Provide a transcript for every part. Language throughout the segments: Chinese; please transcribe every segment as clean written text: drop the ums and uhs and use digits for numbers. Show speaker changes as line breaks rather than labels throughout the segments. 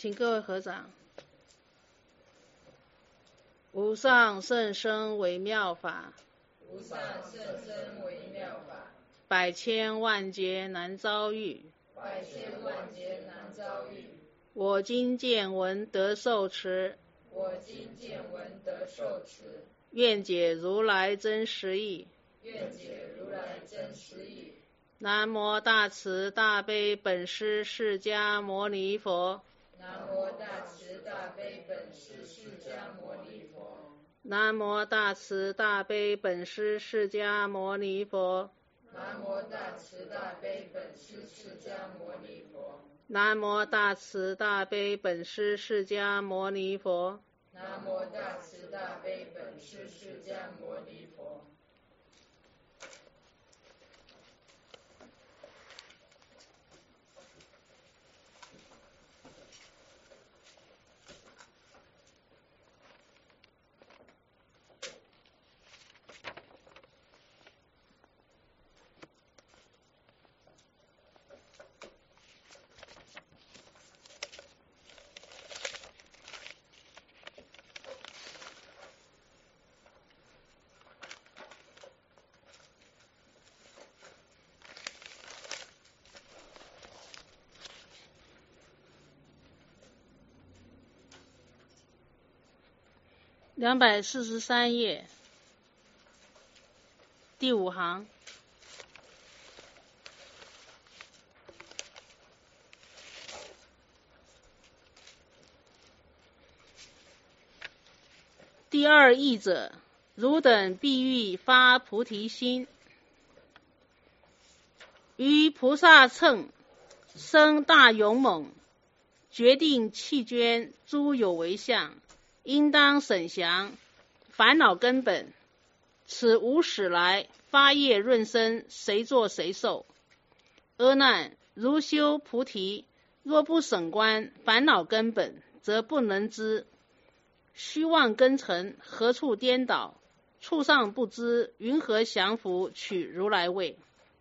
请各位合掌。无上甚深微妙法，
无上甚深微妙法，
百千万劫难遭遇，
百千万劫难遭遇。
我今见闻得受持，
我今见闻得受持，
愿解如来真实义。
愿解如来真实义。
南无大慈大悲本师释迦牟尼佛。
南无大慈大悲本师释迦牟尼佛。
南无大慈大悲本师释迦牟尼佛。
南无大慈大悲本师释迦牟尼佛。
南无大慈大悲本师释迦牟尼佛。
南无大慈大悲本师释迦牟尼佛。
243页，第5行。第二义者，汝等必欲发菩提心，于菩萨乘生大勇猛，决定弃捐诸有为相，应当审详烦恼根本，此无始来发业润生，谁作谁受。阿难，如修菩提，若不审观烦恼根本，则不能知。虚妄根尘，何处颠倒？处上不知，云何降伏取如来位？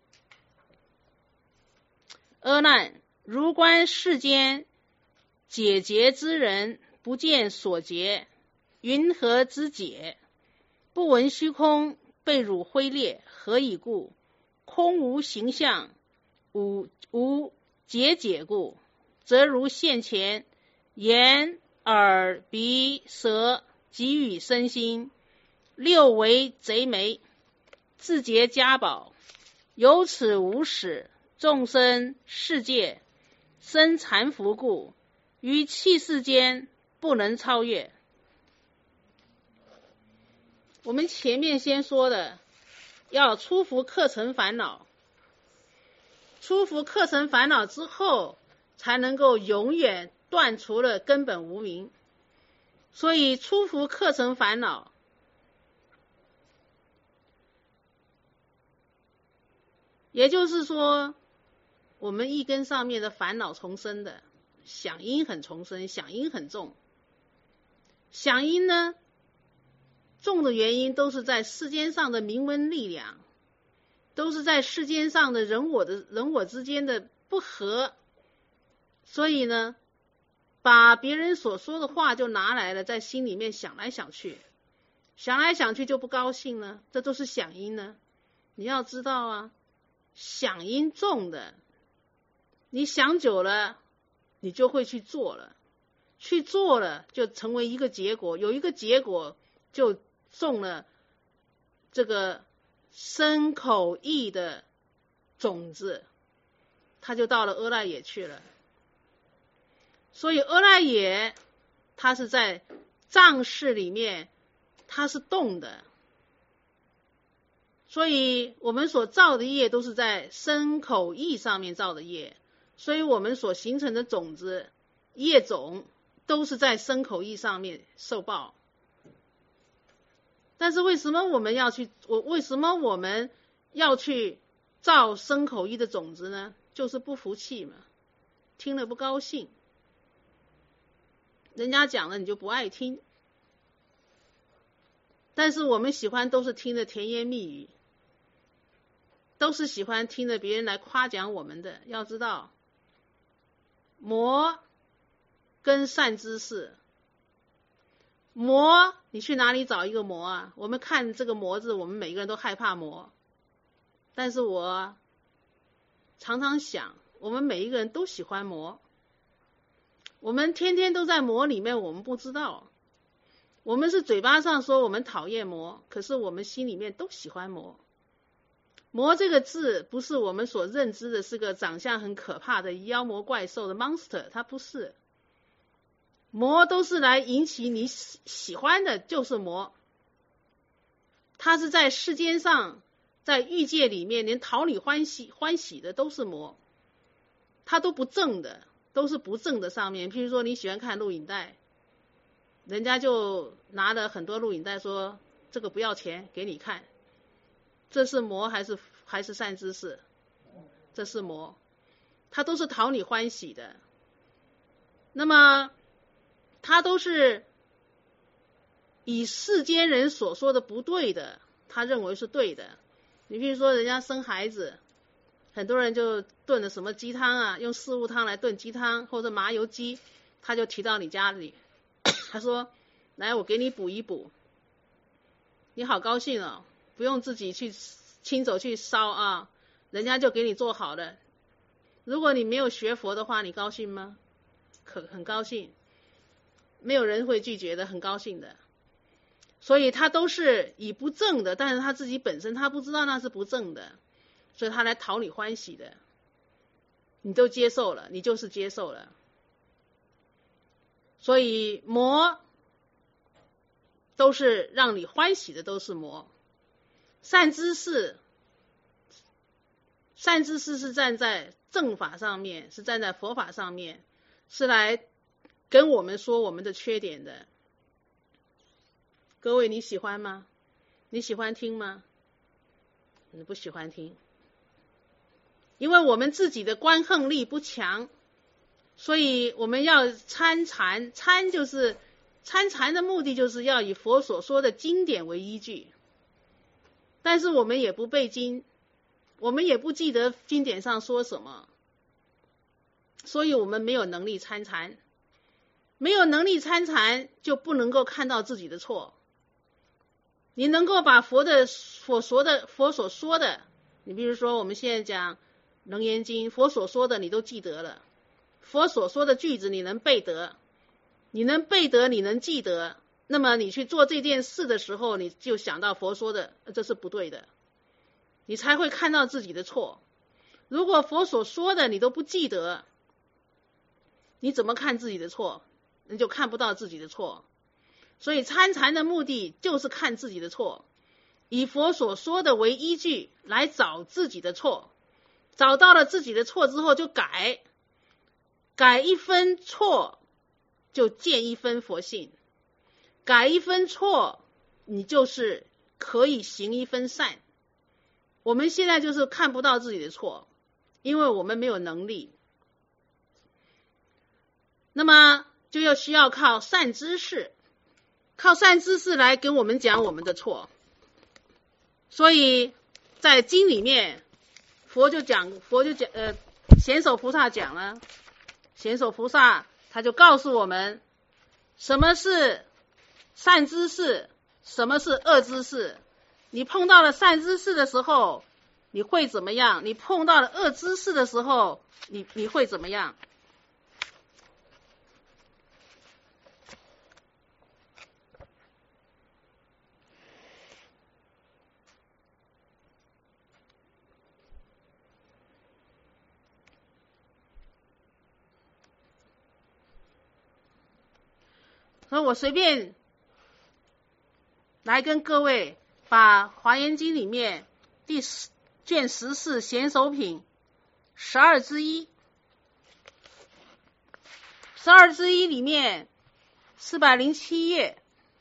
阿难，如观世间解结之人，不见所结，云何之解？不闻虚空，被汝挥裂，何以故？空无形象，无解故，则如现前眼耳鼻舌给予身心，六为贼眉，自结家宝，由此无始，众生世界生缠缚故，于气世间不能超越。我们前面先说的，要出伏客尘烦恼，出伏客尘烦恼之后，才能够永远断除了根本无明。所以出伏客尘烦恼，也就是说，我们一根上面的烦恼重生的，响应很重生，响应很重。响应呢，重的原因都是在世间上的名闻力量，都是在世间上的人我之间的不和，所以呢，把别人所说的话就拿来了，在心里面想来想去，想来想去就不高兴了，这都是响应呢。你要知道啊，响应重的，你想久了，你就会去做了，去做了就成为一个结果，有一个结果就种了这个身口意的种子，它就到了阿赖耶去了。所以阿赖耶它是在藏识里面，它是动的，所以我们所造的业都是在身口意上面造的业，所以我们所形成的种子业种都是在身口意上面受报。但是为什么我们要去造身口意的种子呢？就是不服气嘛，听了不高兴，人家讲了你就不爱听。但是我们喜欢都是听的甜言蜜语，都是喜欢听着别人来夸奖我们的。要知道，魔跟善知识。魔，你去哪里找一个魔啊？我们看这个魔字，我们每个人都害怕魔。但是我常常想，我们每一个人都喜欢魔。我们天天都在魔里面，我们不知道。我们是嘴巴上说我们讨厌魔，可是我们心里面都喜欢魔。魔这个字不是我们所认知的是个长相很可怕的妖魔怪兽的 monster， 它不是。魔都是来引起你喜欢的，就是魔。它是在世间上，在欲界里面，连讨你欢喜的都是魔，它都不正的，都是不正的上面。譬如说你喜欢看录影带，人家就拿了很多录影带说这个不要钱给你看，这是魔还是善知识？这是魔，它都是讨你欢喜的。那么他都是以世间人所说的不对的，他认为是对的。你比如说人家生孩子，很多人就炖了什么鸡汤啊，用四物汤来炖鸡汤，或者麻油鸡，他就提到你家里，他说来我给你补一补，你好高兴哦，不用自己去亲手去烧啊，人家就给你做好了。如果你没有学佛的话，你高兴吗？很高兴，没有人会拒绝的，很高兴的。所以他都是以不正的，但是他自己本身他不知道那是不正的，所以他来讨你欢喜的，你都接受了，你就是接受了。所以魔都是让你欢喜的，都是魔。善知识是站在正法上面，是站在佛法上面，是来跟我们说我们的缺点的。各位你喜欢吗？你喜欢听吗？你不喜欢听，因为我们自己的观恨力不强，所以我们要参禅。参禅的目的就是要以佛所说的经典为依据，但是我们也不背经，我们也不记得经典上说什么，所以我们没有能力参禅。没有能力参禅，就不能够看到自己的错。你能够把佛所说的，你比如说我们现在讲楞严经，佛所说的你都记得了，佛所说的句子你能背得，你能记得，那么你去做这件事的时候，你就想到佛说的这是不对的，你才会看到自己的错。如果佛所说的你都不记得，你怎么看自己的错？你就看不到自己的错。所以参禅的目的就是看自己的错，以佛所说的为依据来找自己的错，找到了自己的错之后就改一分错就见一分佛性，改一分错你就是可以行一分善。我们现在就是看不到自己的错，因为我们没有能力，那么就要需要靠善知识，靠善知识来跟我们讲我们的错。所以在经里面佛就讲显首菩萨讲了，显首菩萨他就告诉我们什么是善知识，什么是恶知识。你碰到了善知识的时候你会怎么样，你碰到了恶知识的时候你会怎么样。所以我随便来跟各位把华严经里面第卷14显首品12之一里面407页，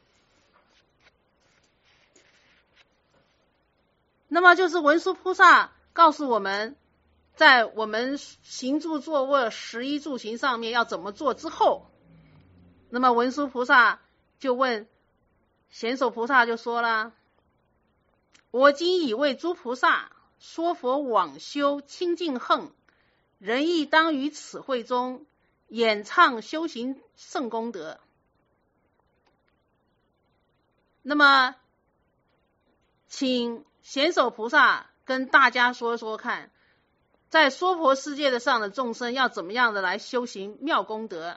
那么就是文殊菩萨告诉我们，在我们行住坐卧食衣住行上面要怎么做之后，那么文殊菩萨就问显首菩萨就说了，我今已为诸菩萨说佛往修清净恨，人亦当于此会中演唱修行圣功德。那么请贤首菩萨跟大家说说看，在娑婆世界的上的众生要怎么样的来修行妙功德。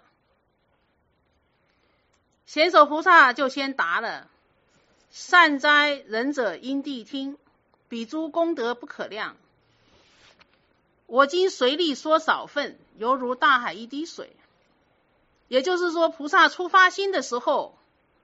贤首菩萨就先答了：善哉，仁者因谛听，彼诸功德不可量。我今随力说少分，犹如大海一滴水。也就是说，菩萨出发心的时候，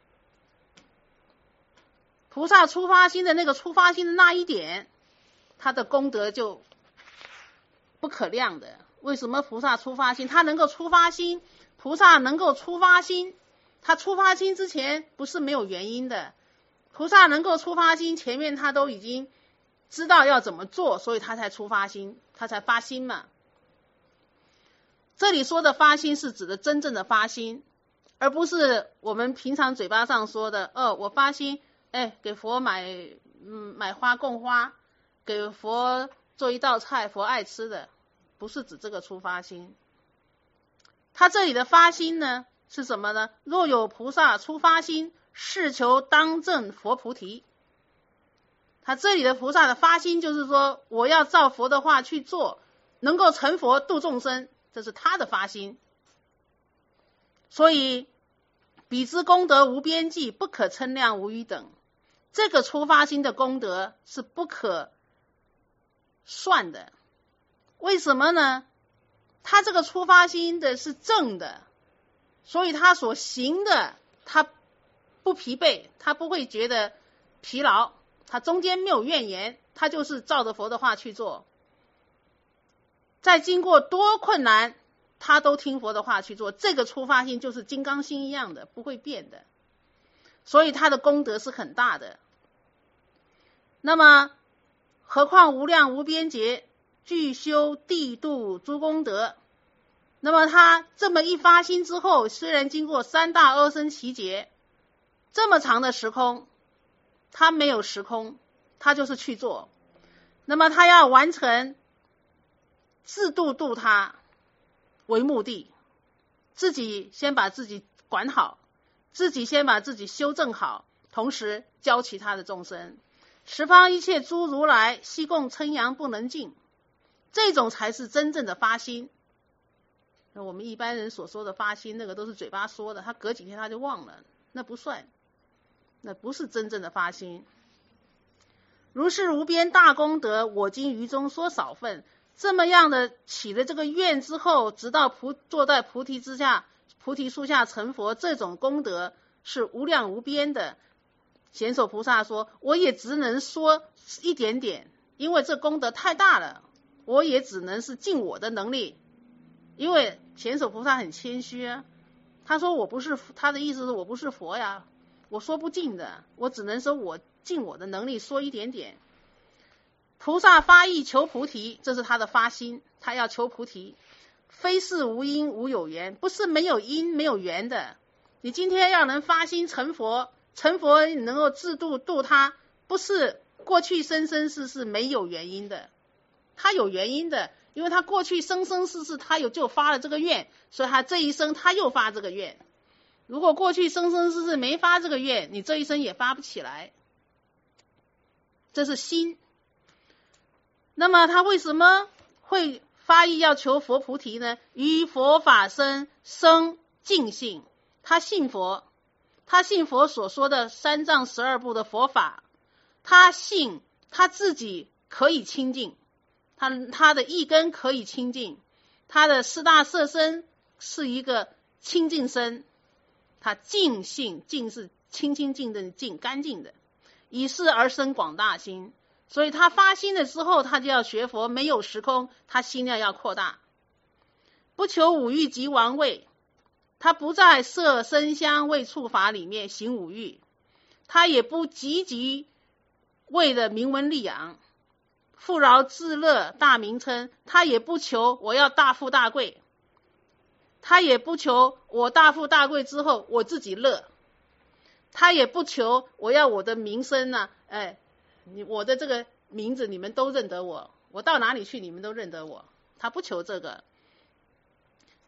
菩萨出发心的那个出发心的那一点，他的功德就不可量的。为什么菩萨出发心？他能够出发心，菩萨能够出发心，他出发心之前不是没有原因的。菩萨能够出发心，前面他都已经知道要怎么做，所以他才出发心，他才发心嘛。这里说的发心是指的真正的发心，而不是我们平常嘴巴上说的我发心给佛买花供花，给佛做一道菜佛爱吃的，不是指这个出发心。他这里的发心呢是什么呢？若有菩萨出发心，是求当证佛菩提。他这里的菩萨的发心就是说，我要照佛的话去做，能够成佛度众生，这是他的发心。所以彼之功德无边际，不可称量无与等。这个出发心的功德是不可算的。为什么呢？他这个出发心的是正的，所以他所行的他不疲惫，他不会觉得疲劳，他中间没有怨言，他就是照着佛的话去做。再经过多困难，他都听佛的话去做。这个出发心就是金刚心一样的，不会变的，所以他的功德是很大的。那么何况无量无边劫，具修地度诸功德。那么他这么一发心之后，虽然经过三大阿僧祇劫这么长的时空，他没有时空，他就是去做。那么他要完成自度他为目的，自己先把自己管好，自己先把自己修正好，同时教其他的众生。十方一切诸如来，悉共称扬不能尽。这种才是真正的发心。那我们一般人所说的发心，那个都是嘴巴说的，他隔几天他就忘了，那不算，那不是真正的发心。如是无边大功德，我今于中说少分。这么样的起了这个愿之后，直到坐在菩提之下，菩提树下成佛，这种功德是无量无边的。贤首菩萨说，我也只能说一点点，因为这功德太大了，我也只能是尽我的能力。因为贤首菩萨很谦虚啊，他说我不是，他的意思是我不是佛呀，我说不尽的，我只能说我尽我的能力说一点点。菩萨发意求菩提，这是他的发心，他要求菩提，非是无因无有缘，不是没有因没有缘的。你今天要能发心成佛，成佛你能够自度他，不是过去生生世世没有原因的，他有原因的，因为他过去生生世世他就发了这个愿，所以他这一生他又发这个愿。如果过去生生世世没发这个愿，你这一生也发不起来，这是心。那么他为什么会发意要求佛菩提呢？于佛法生净信，他信佛，他信佛所说的三藏12部的佛法，他信他自己可以清净，他的意根可以清净，他的四大色身是一个清净身，他净信，净是清清净的净，干净的，以是而生广大心。所以他发心的时候，他就要学佛，没有时空，他心量要扩大，不求五欲及王位，他不在色声香味触法里面行五欲，他也不积极为了名闻利养、富饶自乐大名称，他也不求我要大富大贵，他也不求我大富大贵之后我自己乐，他也不求我要我的名声啊，我的这个名字你们都认得我，我到哪里去你们都认得我，他不求这个。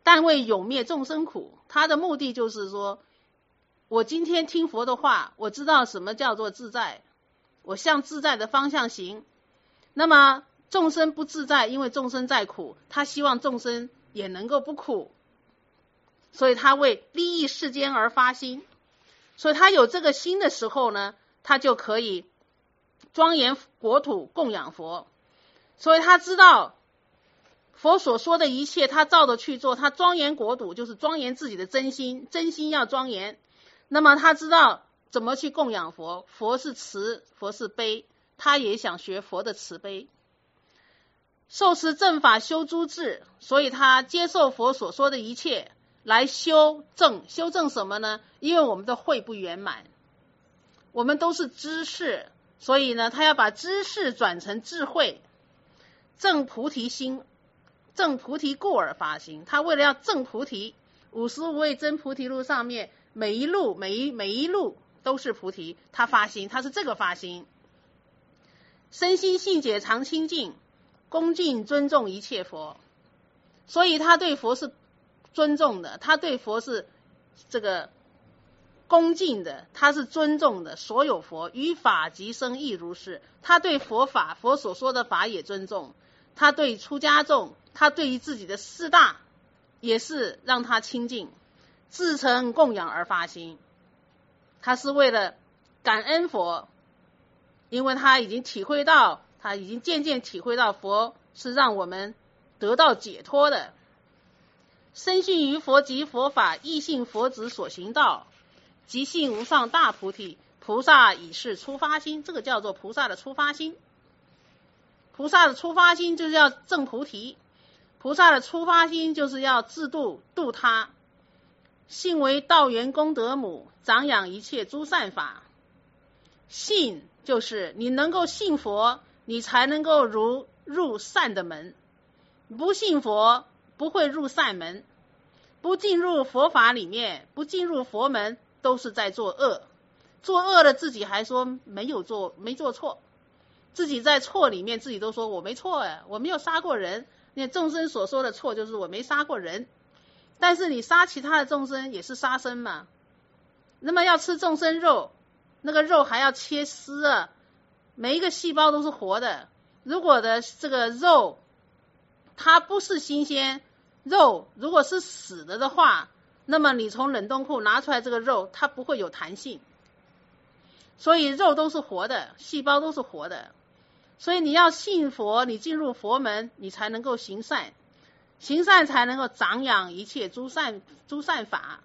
但为永灭众生苦。他的目的就是说，我今天听佛的话，我知道什么叫做自在，我向自在的方向行。那么众生不自在，因为众生在苦，他希望众生也能够不苦，所以他为利益世间而发心。所以他有这个心的时候呢，他就可以庄严国土，供养佛。所以他知道佛所说的一切，他照着去做。他庄严国土就是庄严自己的真心，真心要庄严。那么他知道怎么去供养佛，佛是慈，佛是悲，他也想学佛的慈悲。受持正法，修诸智，所以他接受佛所说的一切来修正。修正什么呢？因为我们的慧不圆满，我们都是知识，所以呢，他要把知识转成智慧，正菩提心，正菩提故而发心。他为了要正菩提，55位真菩提路上面每一路都是菩提，他发心，他是这个发心。身心性解常清净，恭敬尊重一切佛。所以他对佛是尊重的，他对佛是这个恭敬的，他是尊重的。所有佛于法即生亦如是，他对佛法，佛所说的法也尊重。他对出家众，他对于自己的四大也是让他清净，自诚供养而发心。他是为了感恩佛，因为他已经渐渐体会到佛是让我们得到解脱的。深信于佛及佛法，亦信佛子所行道，即信无上大菩提。菩萨以是出发心，这个叫做菩萨的出发心。菩萨的出发心就是要证菩提，菩萨的出发心就是要自度，度他。信为道源功德母，长养一切诸善法。信就是你能够信佛，你才能够入善的门。不信佛不会入善门，不进入佛法里面，不进入佛门，都是在做恶。做恶的自己还说没做错，自己在错里面自己都说我没错我没有杀过人。那众生所说的错就是我没杀过人，但是你杀其他的众生也是杀生嘛。那么要吃众生肉，那个肉还要切丝每一个细胞都是活的。如果的这个肉它不是新鲜肉，如果是死了的话，那么你从冷冻库拿出来这个肉，它不会有弹性。所以肉都是活的，细胞都是活的。所以你要信佛，你进入佛门，你才能够行善，行善才能够长养一切诸善法，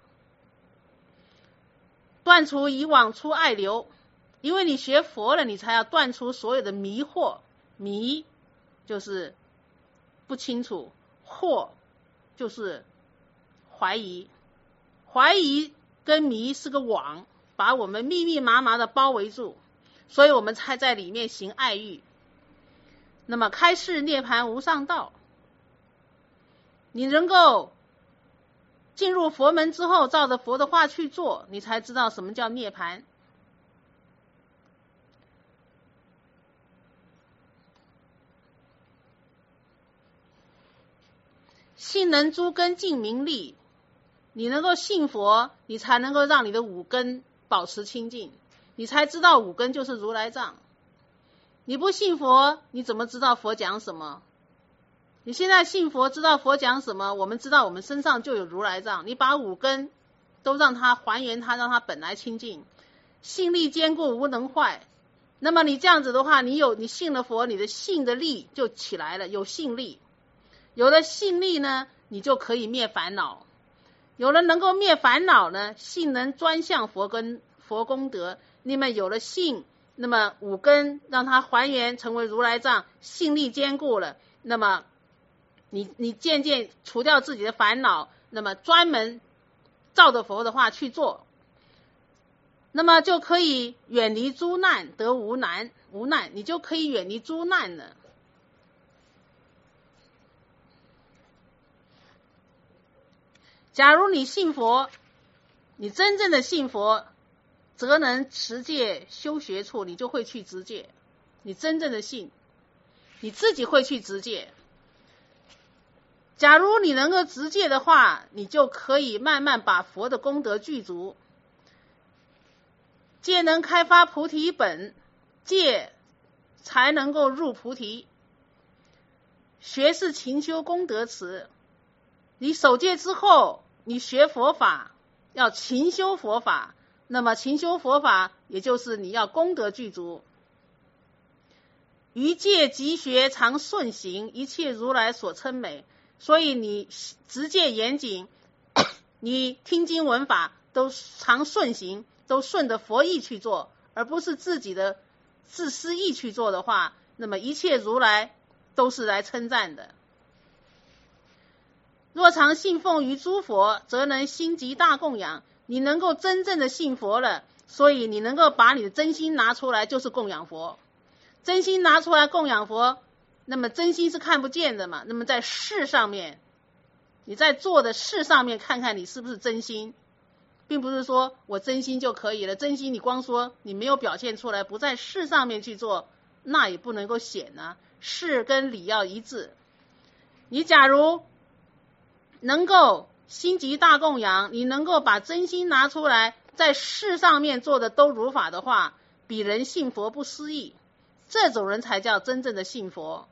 断除以往出爱流。因为你学佛了，你才要断除所有的迷惑。迷就是不清楚，惑就是怀疑。怀疑跟迷是个网，把我们密密麻麻的包围住，所以我们才在里面行爱欲。那么开示涅槃无上道，你能够进入佛门之后，照着佛的话去做，你才知道什么叫涅槃。信能诸根净明利，你能够信佛，你才能够让你的五根保持清净，你才知道五根就是如来藏。你不信佛，你怎么知道佛讲什么？你现在信佛，知道佛讲什么，我们知道我们身上就有如来藏。你把五根都让它还原它，让它本来清净，信力坚固，无能坏。那么你这样子的话，你信了佛，你的信的力就起来了，有信力。有了信力呢，你就可以灭烦恼。有了能够灭烦恼呢，信能专向佛跟佛功德。你们有了信，那么五根让它还原成为如来藏，信力坚固了，那么你渐渐除掉自己的烦恼，那么专门照着佛的话去做，那么就可以远离诸难，得无难，你就可以远离诸难了。假如你信佛，你真正的信佛，则能持戒修学处，你就会去持戒。你真正的信，你自己会去持戒。 假如你能够持戒的话，你就可以慢慢把佛的功德具足。戒能开发菩提本，戒才能够入菩提。学是勤修功德池，你守戒之后，你学佛法要勤修佛法，那么勤修佛法也就是你要功德具足。于戒即学常顺行，一切如来所称美。所以你持戒严谨，你听经闻法都常顺行，都顺着佛意去做，而不是自己的自私意去做的话，那么一切如来都是来称赞的。若常信奉于诸佛，则能心即大供养。你能够真正的信佛了，所以你能够把你的真心拿出来，就是供养佛。真心拿出来供养佛，那么真心是看不见的嘛，那么在事上面，你在做的事上面看看你是不是真心，并不是说我真心就可以了。真心你光说你没有表现出来，不在事上面去做，那也不能够显啊。事跟理要一致。你假如能够心即大供养，你能够把真心拿出来，在事上面做的都如法的话，比人信佛不思议，这种人才叫真正的信佛。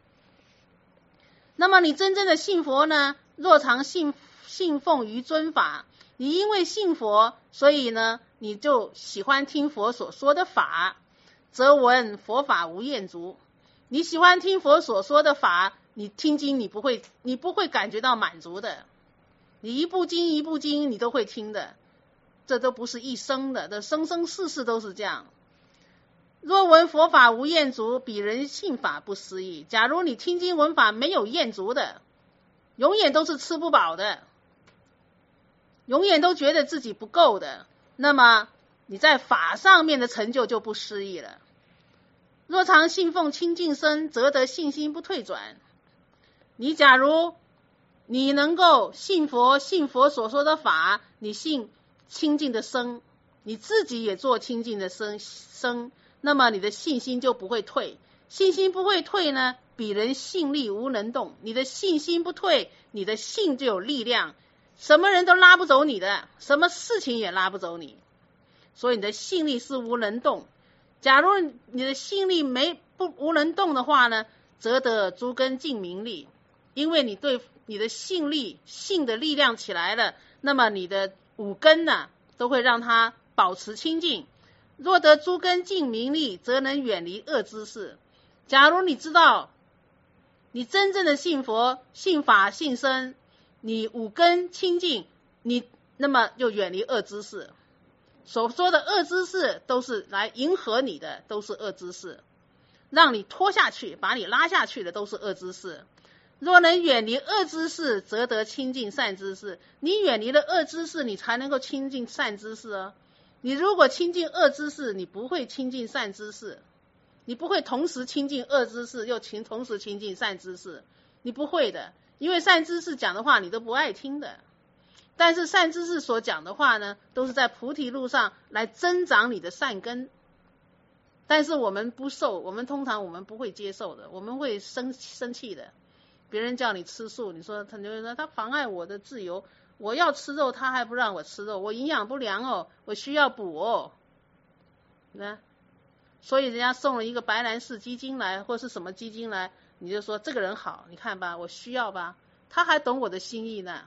那么你真正的信佛呢，若常信奉于尊法，你因为信佛，所以呢你就喜欢听佛所说的法，则闻佛法无厌足。你喜欢听佛所说的法，你听经你不会感觉到满足的，你一部经一部经你都会听的，这都不是一生的，这生生世世都是这样。若闻佛法无厌足，彼人信法不思议。假如你听经闻法没有厌足的，永远都是吃不饱的，永远都觉得自己不够的，那么你在法上面的成就就不思议了。若常信奉清净身，则得信心不退转。你假如你能够信佛所说的法，你信清净的身，你自己也做清净的身，那么你的信心就不会退。信心不会退呢，彼人信力无能动。你的信心不退，你的信就有力量，什么人都拉不走你的，什么事情也拉不走你，所以你的信力是无能动。假如你的信力无能动的话呢，则得诸根净明力。因为你对你的信的力量起来了，那么你的五根呢都会让它保持清净。若得诸根净明力，则能远离恶知识。假如你知道你真正的信佛、信法、信身，你五根清净，你那么就远离恶知识。所说的恶知识都是来迎合你的，都是恶知识，让你拖下去把你拉下去的都是恶知识。若能远离恶知识，则得亲近善知识。你远离了恶知识，你才能够亲近善知识啊。你如果亲近恶知识，你不会亲近善知识，你不会同时亲近恶知识又同时亲近善知识，你不会的。因为善知识讲的话你都不爱听的，但是善知识所讲的话呢，都是在菩提路上来增长你的善根。但是我们不受，通常我们不会接受的，我们会生气的。别人叫你吃素，你说他妨碍我的自由，我要吃肉他还不让我吃肉，我营养不良哦，我需要补哦，所以人家送了一个白兰氏基金来，或是什么基金来，你就说这个人好，你看吧，我需要吧，他还懂我的心意呢。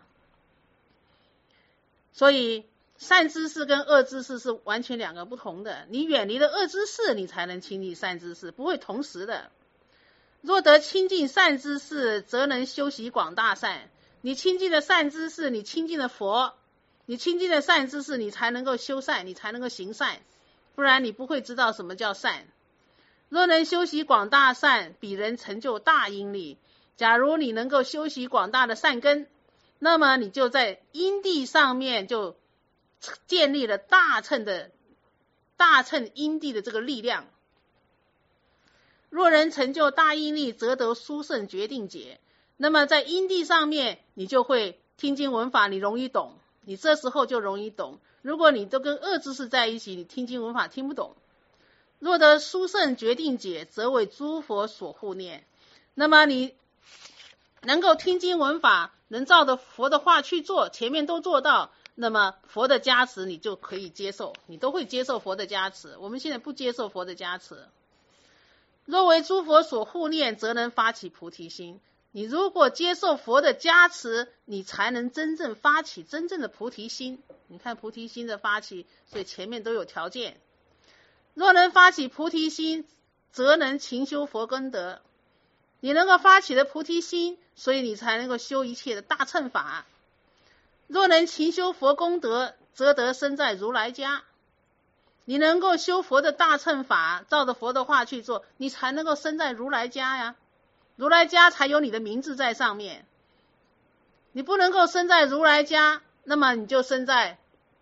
所以善知识跟恶知识是完全两个不同的，你远离了恶知识，你才能亲近善知识，不会同时的。若得亲近善知识，则能修习广大善。你亲近的善知识，你亲近的佛，你亲近的善知识，你才能够修善，你才能够行善，不然你不会知道什么叫善。若能修习广大善，彼人成就大因力。假如你能够修习广大的善根，那么你就在因地上面就建立了大乘因地的这个力量。若人成就大因力，则得殊胜决定解。那么在因地上面，你就会听经闻法，你容易懂，你这时候就容易懂。如果你都跟恶知识在一起，你听经闻法听不懂。若得殊胜决定解，则为诸佛所护念。那么你能够听经闻法，能照着佛的话去做，前面都做到，那么佛的加持你就可以接受，你都会接受佛的加持。我们现在不接受佛的加持。若为诸佛所护念，则能发起菩提心。你如果接受佛的加持，你才能真正发起真正的菩提心。你看菩提心的发起，所以前面都有条件。若能发起菩提心，则能勤修佛根德。你能够发起的菩提心，所以你才能够修一切的大乘法。若能勤修佛功德，则得生在如来家。你能够修佛的大乘法，照着佛的话去做，你才能够生在如来家呀。如来家才有你的名字在上面。你不能够生在如来家，那么你就生在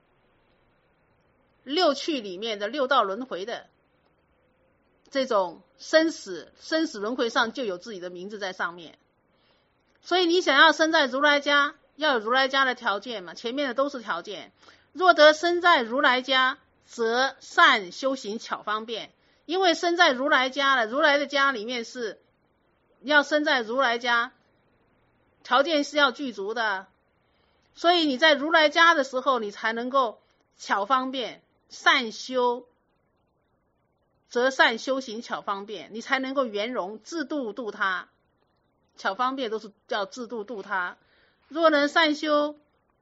六趣里面的六道轮回的这种生死轮回上就有自己的名字在上面。所以你想要生在如来家，要有如来家的条件嘛，前面的都是条件。若得生在如来家，则善修行巧方便。因为生在如来家了，如来的家里面是要生在如来家，条件是要具足的，所以你在如来家的时候，你才能够巧方便，善修则善修行巧方便，你才能够圆融自度度他。巧方便都是叫自度度他。若善修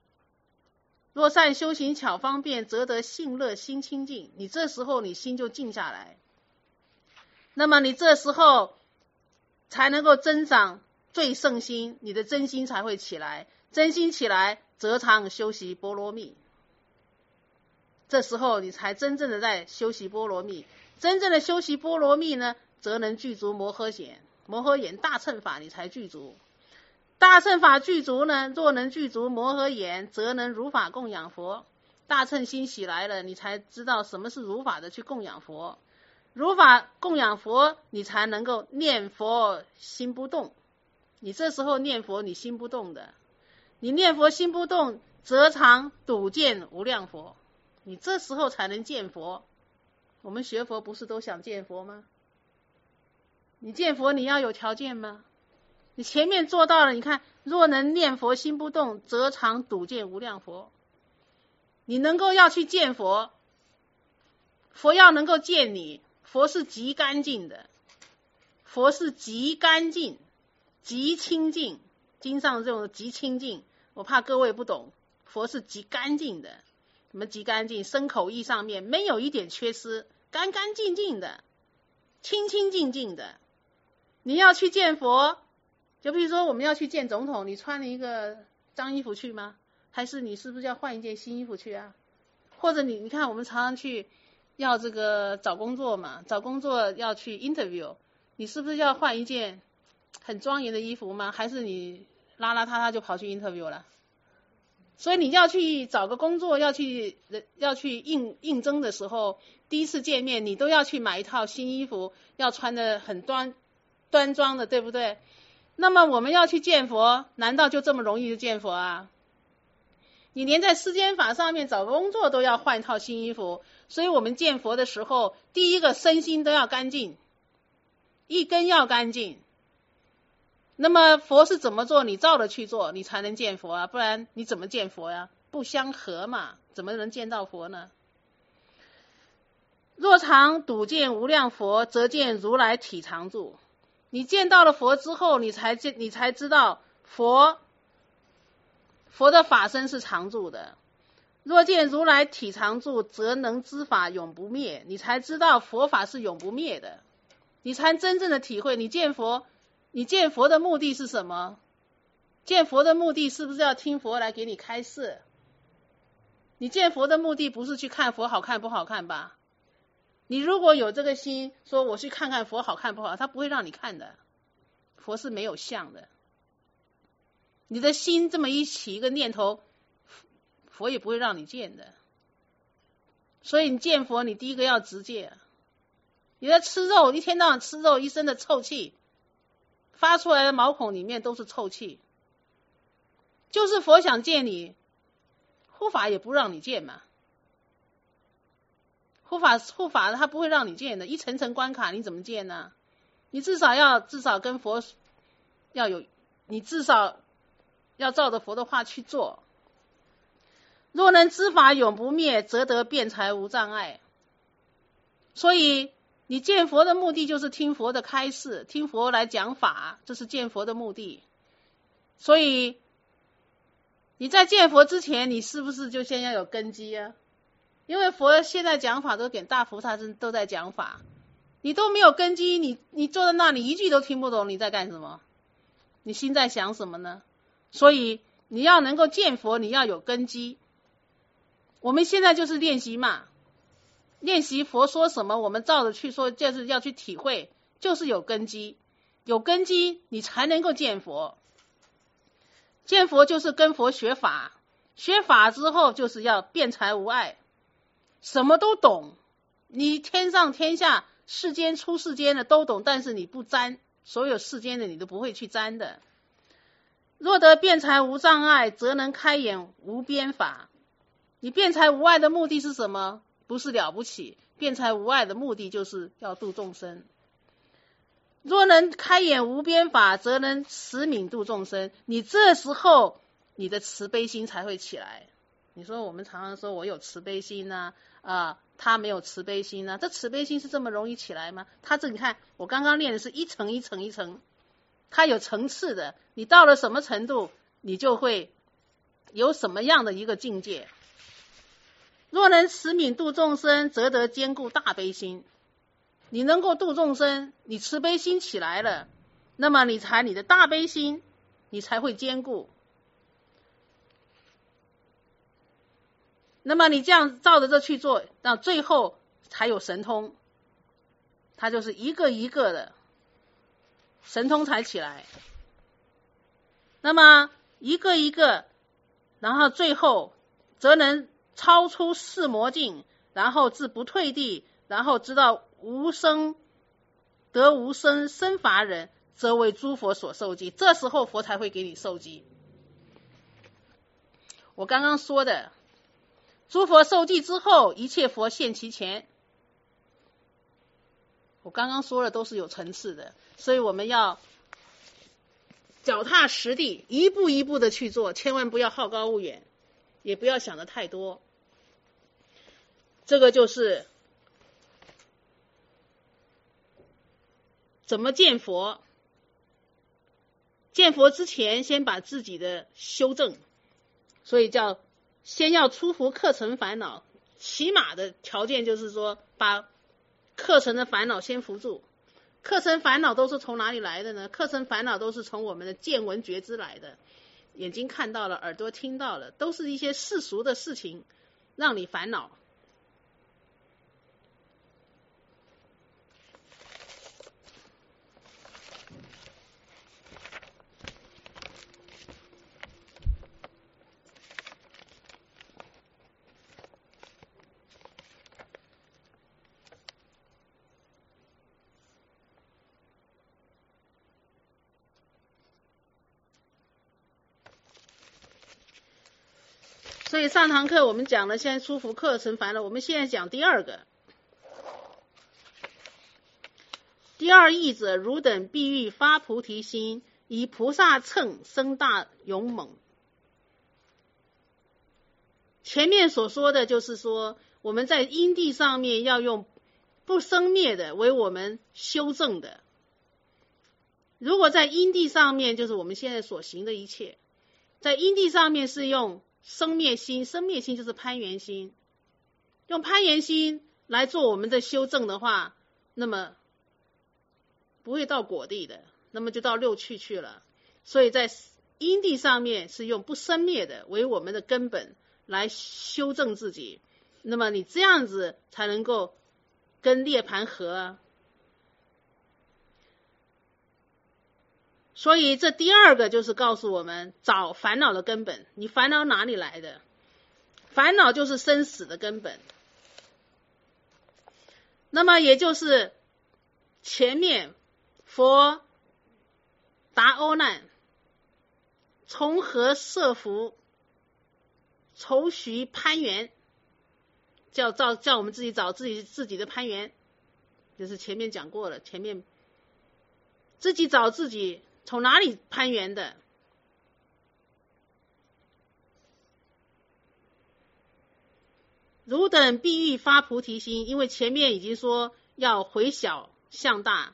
行巧方便，则得性乐心清净。你这时候你心就静下来，那么你这时候才能够增长最胜心，你的真心才会起来，真心起来则常修习波罗蜜。这时候你才真正的在修习波罗蜜。真正的修习波罗蜜呢，则能具足摩诃眼大乘法，你才具足。大乘法具足呢，若能具足摩诃眼，则能如法供养佛。大乘心起来了，你才知道什么是如法的去供养佛。如法供养佛，你才能够念佛心不动。你这时候念佛，你心不动的，你念佛心不动，则常睹见无量佛。你这时候才能见佛。我们学佛不是都想见佛吗？你见佛你要有条件吗？你前面做到了，你看，若能念佛心不动，则常睹见无量佛。你能够要去见佛，佛要能够见你，佛是极干净的，佛是极干净极清净。经上这种极清净，我怕各位不懂，佛是极干净的。什么极干净？身口意上面没有一点缺失，干干净净的，清清净净的。你要去见佛，就比如说我们要去见总统，你穿了一个脏衣服去吗？还是你是不是要换一件新衣服去啊？或者你看我们常常去要这个找工作嘛，找工作要去 interview， 你是不是要换一件很庄严的衣服吗？还是你邋邋遢遢就跑去 interview 了？所以你要去找个工作，要去应征的时候，第一次见面你都要去买一套新衣服，要穿得很端庄的，对不对？那么我们要去见佛，难道就这么容易就见佛啊？你连在世间法上面找工作都要换一套新衣服，所以我们见佛的时候，第一个身心都要干净，一根要干净。那么佛是怎么做，你照着去做，你才能见佛啊，不然你怎么见佛呀？不相合嘛，怎么能见到佛呢？若常睹见无量佛，则见如来体常住。你见到了佛之后，你才知道佛的法身是常住的。若见如来体常住，则能知法永不灭。你才知道佛法是永不灭的，你才真正的体会。你见佛的目的是什么？见佛的目的是不是要听佛来给你开示？你见佛的目的不是去看佛好看不好看吧？你如果有这个心，说我去看看佛好看不好，他不会让你看的。佛是没有相的。你的心这么一起一个念头，佛也不会让你见的。所以你见佛，你第一个要直戒。你在吃肉，一天到晚吃肉，一身的臭气，发出来的毛孔里面都是臭气。就是佛想见你，护法也不让你见嘛。护法他不会让你见的，一层层关卡你怎么见呢？你至少跟佛要有你至少要照着佛的话去做。若能知法永不灭，则得辩才无障碍。所以你见佛的目的就是听佛的开示，听佛来讲法，这是见佛的目的。所以你在见佛之前，你是不是就先要有根基啊？因为佛现在讲法都给大菩萨都在讲法，你都没有根基，你坐在那里一句都听不懂，你在干什么？你心在想什么呢？所以你要能够见佛，你要有根基。我们现在就是练习嘛，练习佛说什么，我们照着去说，就是要去体会，就是有根基。有根基，你才能够见佛。见佛就是跟佛学法，学法之后就是要辩才无碍，什么都懂。你天上天下世间出世间的都懂，但是你不沾，所有世间的你都不会去沾的。若得辩才无障碍，则能开眼无边法。你辩才无碍的目的是什么？不是了不起，辩才无碍的目的就是要度众生。若能开眼无边法，则能慈悯度众生。你这时候你的慈悲心才会起来。你说我们常常说我有慈悲心啊，他没有慈悲心啊，这慈悲心是这么容易起来吗？他这你看我刚刚练的是一层一层一层，它有层次的，你到了什么程度，你就会有什么样的一个境界。若能慈悯度众生，则得坚固大悲心。你能够度众生，你慈悲心起来了，那么你的大悲心你才会坚固。那么你这样照着这去做，到最后才有神通，它就是一个一个的神通才起来。那么一个一个，然后最后则能超出四魔境，然后至不退地，然后知道无生得无生生法忍，则为诸佛所受记。这时候佛才会给你受记。我刚刚说的诸佛受记之后，一切佛现其前。我刚刚说的都是有层次的，所以我们要脚踏实地，一步一步的去做，千万不要好高骛远，也不要想的太多。这个就是怎么见佛。见佛之前，先把自己的修正，所以叫先要出伏课程烦恼，起码的条件就是说把课程的烦恼先扶住。课程烦恼都是从哪里来的呢？课程烦恼都是从我们的见闻觉知来的，眼睛看到了，耳朵听到了，都是一些世俗的事情让你烦恼。所以上堂课我们讲了现在出伏课程烦恼，我们现在讲第二个。第二义者，汝等必欲发菩提心，以菩萨乘生大勇猛。前面所说的就是说，我们在因地上面要用不生灭的为我们修正的。如果在因地上面，就是我们现在所行的一切，在因地上面是用生灭心，生灭心就是攀缘心，用攀缘心来做我们的修正的话，那么不会到果地的，那么就到六趣去了。所以在因地上面是用不生灭的为我们的根本来修正自己，那么你这样子才能够跟涅槃合啊。所以这第二个就是告诉我们找烦恼的根本。你烦恼哪里来的？烦恼就是生死的根本。那么也就是前面佛答阿难，从何摄伏，愁徐攀缘，叫我们自己找自己的攀缘，就是前面讲过了，前面自己找自己从哪里攀缘的？汝等必欲发菩提心，因为前面已经说要回小向大，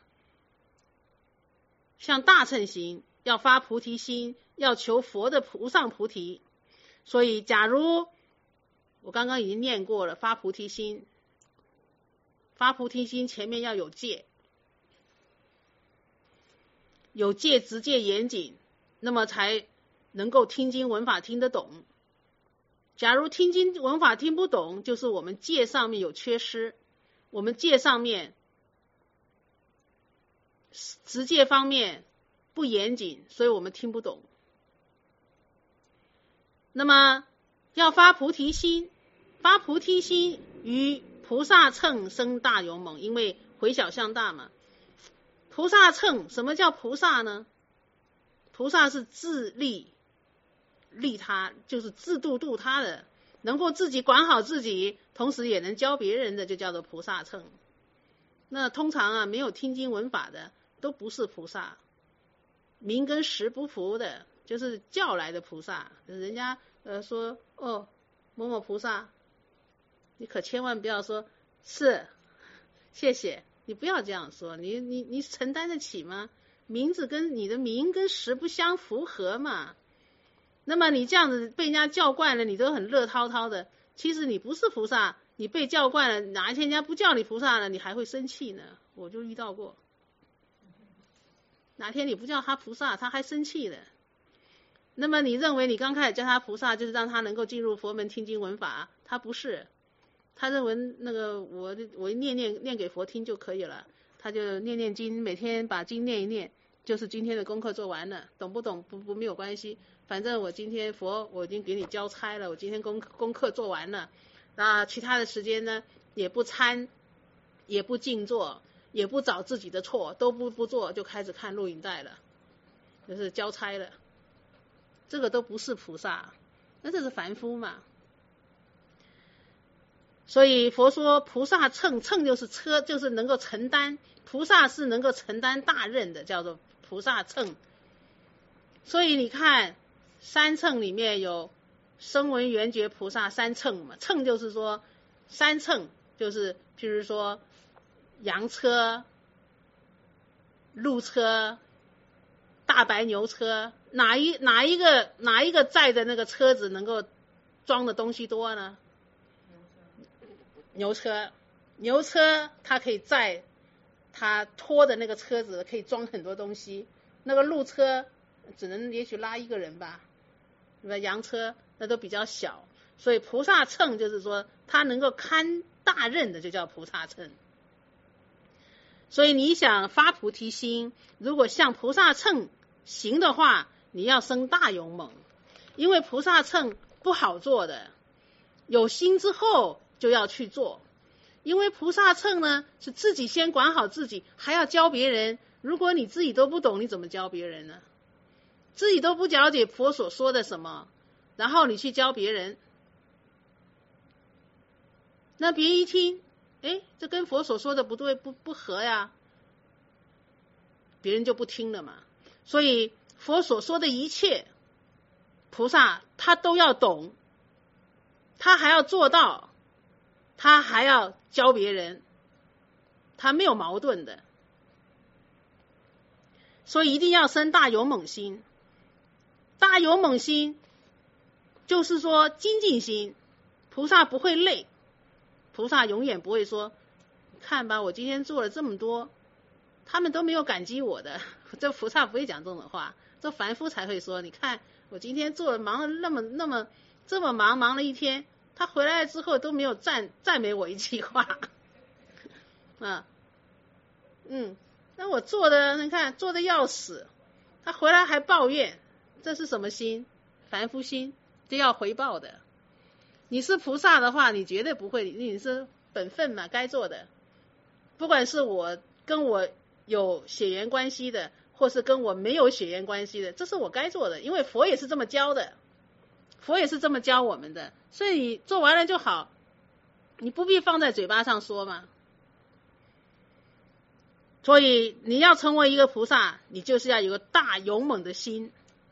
向大乘行，要发菩提心，要求佛的无上菩提。所以假如我刚刚已经念过了，发菩提心，发菩提心前面要有戒，有戒直戒严谨，那么才能够听经闻法听得懂。假如听经闻法听不懂，就是我们戒上面有缺失，我们戒上面直戒方面不严谨，所以我们听不懂。那么要发菩提心，发菩提心于菩萨乘生大勇猛，因为回小向大嘛。菩萨乘，什么叫菩萨呢？菩萨是自利利他，就是自度度他的，能够自己管好自己，同时也能教别人的，就叫做菩萨乘。那通常啊，没有听经闻法的都不是菩萨，名跟实不符的，就是叫来的菩萨。人家说哦某某菩萨，你可千万不要说是谢谢，你不要这样说，你承担得起吗？名字跟你的名跟实不相符合嘛。那么你这样子被人家叫惯了，你都很乐滔滔的，其实你不是菩萨，你被叫惯了，哪一天人家不叫你菩萨了，你还会生气呢。我就遇到过，哪天你不叫他菩萨，他还生气了。那么你认为你刚开始叫他菩萨，就是让他能够进入佛门听经闻法，他不是，他认为那个我念给佛听就可以了，他就念念经，每天把经念一念，就是今天的功课做完了，懂不懂不没有关系，反正我今天佛我已经给你交差了，我今天功课做完了，那其他的时间呢也不参，也不静坐，也不找自己的错，都不做，就开始看录影带了，就是交差了。这个都不是菩萨，那这是凡夫嘛。所以佛说菩萨乘，乘就是车，就是能够承担，菩萨是能够承担大任的，叫做菩萨乘。所以你看三乘里面有声闻缘觉菩萨三乘嘛，乘就是说三乘就是譬如说羊车、鹿车、大白牛车，哪一个载的那个车子能够装的东西多呢？牛车，牛车它可以载它拖的那个车子，可以装很多东西。那个鹿车只能也许拉一个人吧，那羊车那都比较小，所以菩萨乘就是说它能够堪大任的，就叫菩萨乘。所以你想发菩提心，如果像菩萨乘行的话，你要生大勇猛，因为菩萨乘不好做的，有心之后就要去做，因为菩萨乘呢是自己先管好自己，还要教别人。如果你自己都不懂，你怎么教别人呢？自己都不了解佛所说的什么，然后你去教别人，那别人一听，哎，这跟佛所说的不对，不合呀，别人就不听了嘛。所以佛所说的一切，菩萨他都要懂，他还要做到，他还要教别人，他没有矛盾的。所以一定要生大勇猛心。大勇猛心就是说精进心，菩萨不会累，菩萨永远不会说看吧我今天做了这么多，他们都没有感激我的，这菩萨不会讲这种话，这凡夫才会说你看我今天做了忙了这么忙了一天，他回来之后都没有赞美我一句话那我做的你看做的要死，他回来还抱怨，这是什么心？凡夫心，这要回报的。你是菩萨的话，你绝对不会，你是本分嘛，该做的。不管是我跟我有血缘关系的，或是跟我没有血缘关系的，这是我该做的，因为佛也是这么教的，佛也是这么教我们的，所以你做完了就好，你不必放在嘴巴上说嘛。 所以你要成为一个菩萨，你就是要有个大勇猛的心。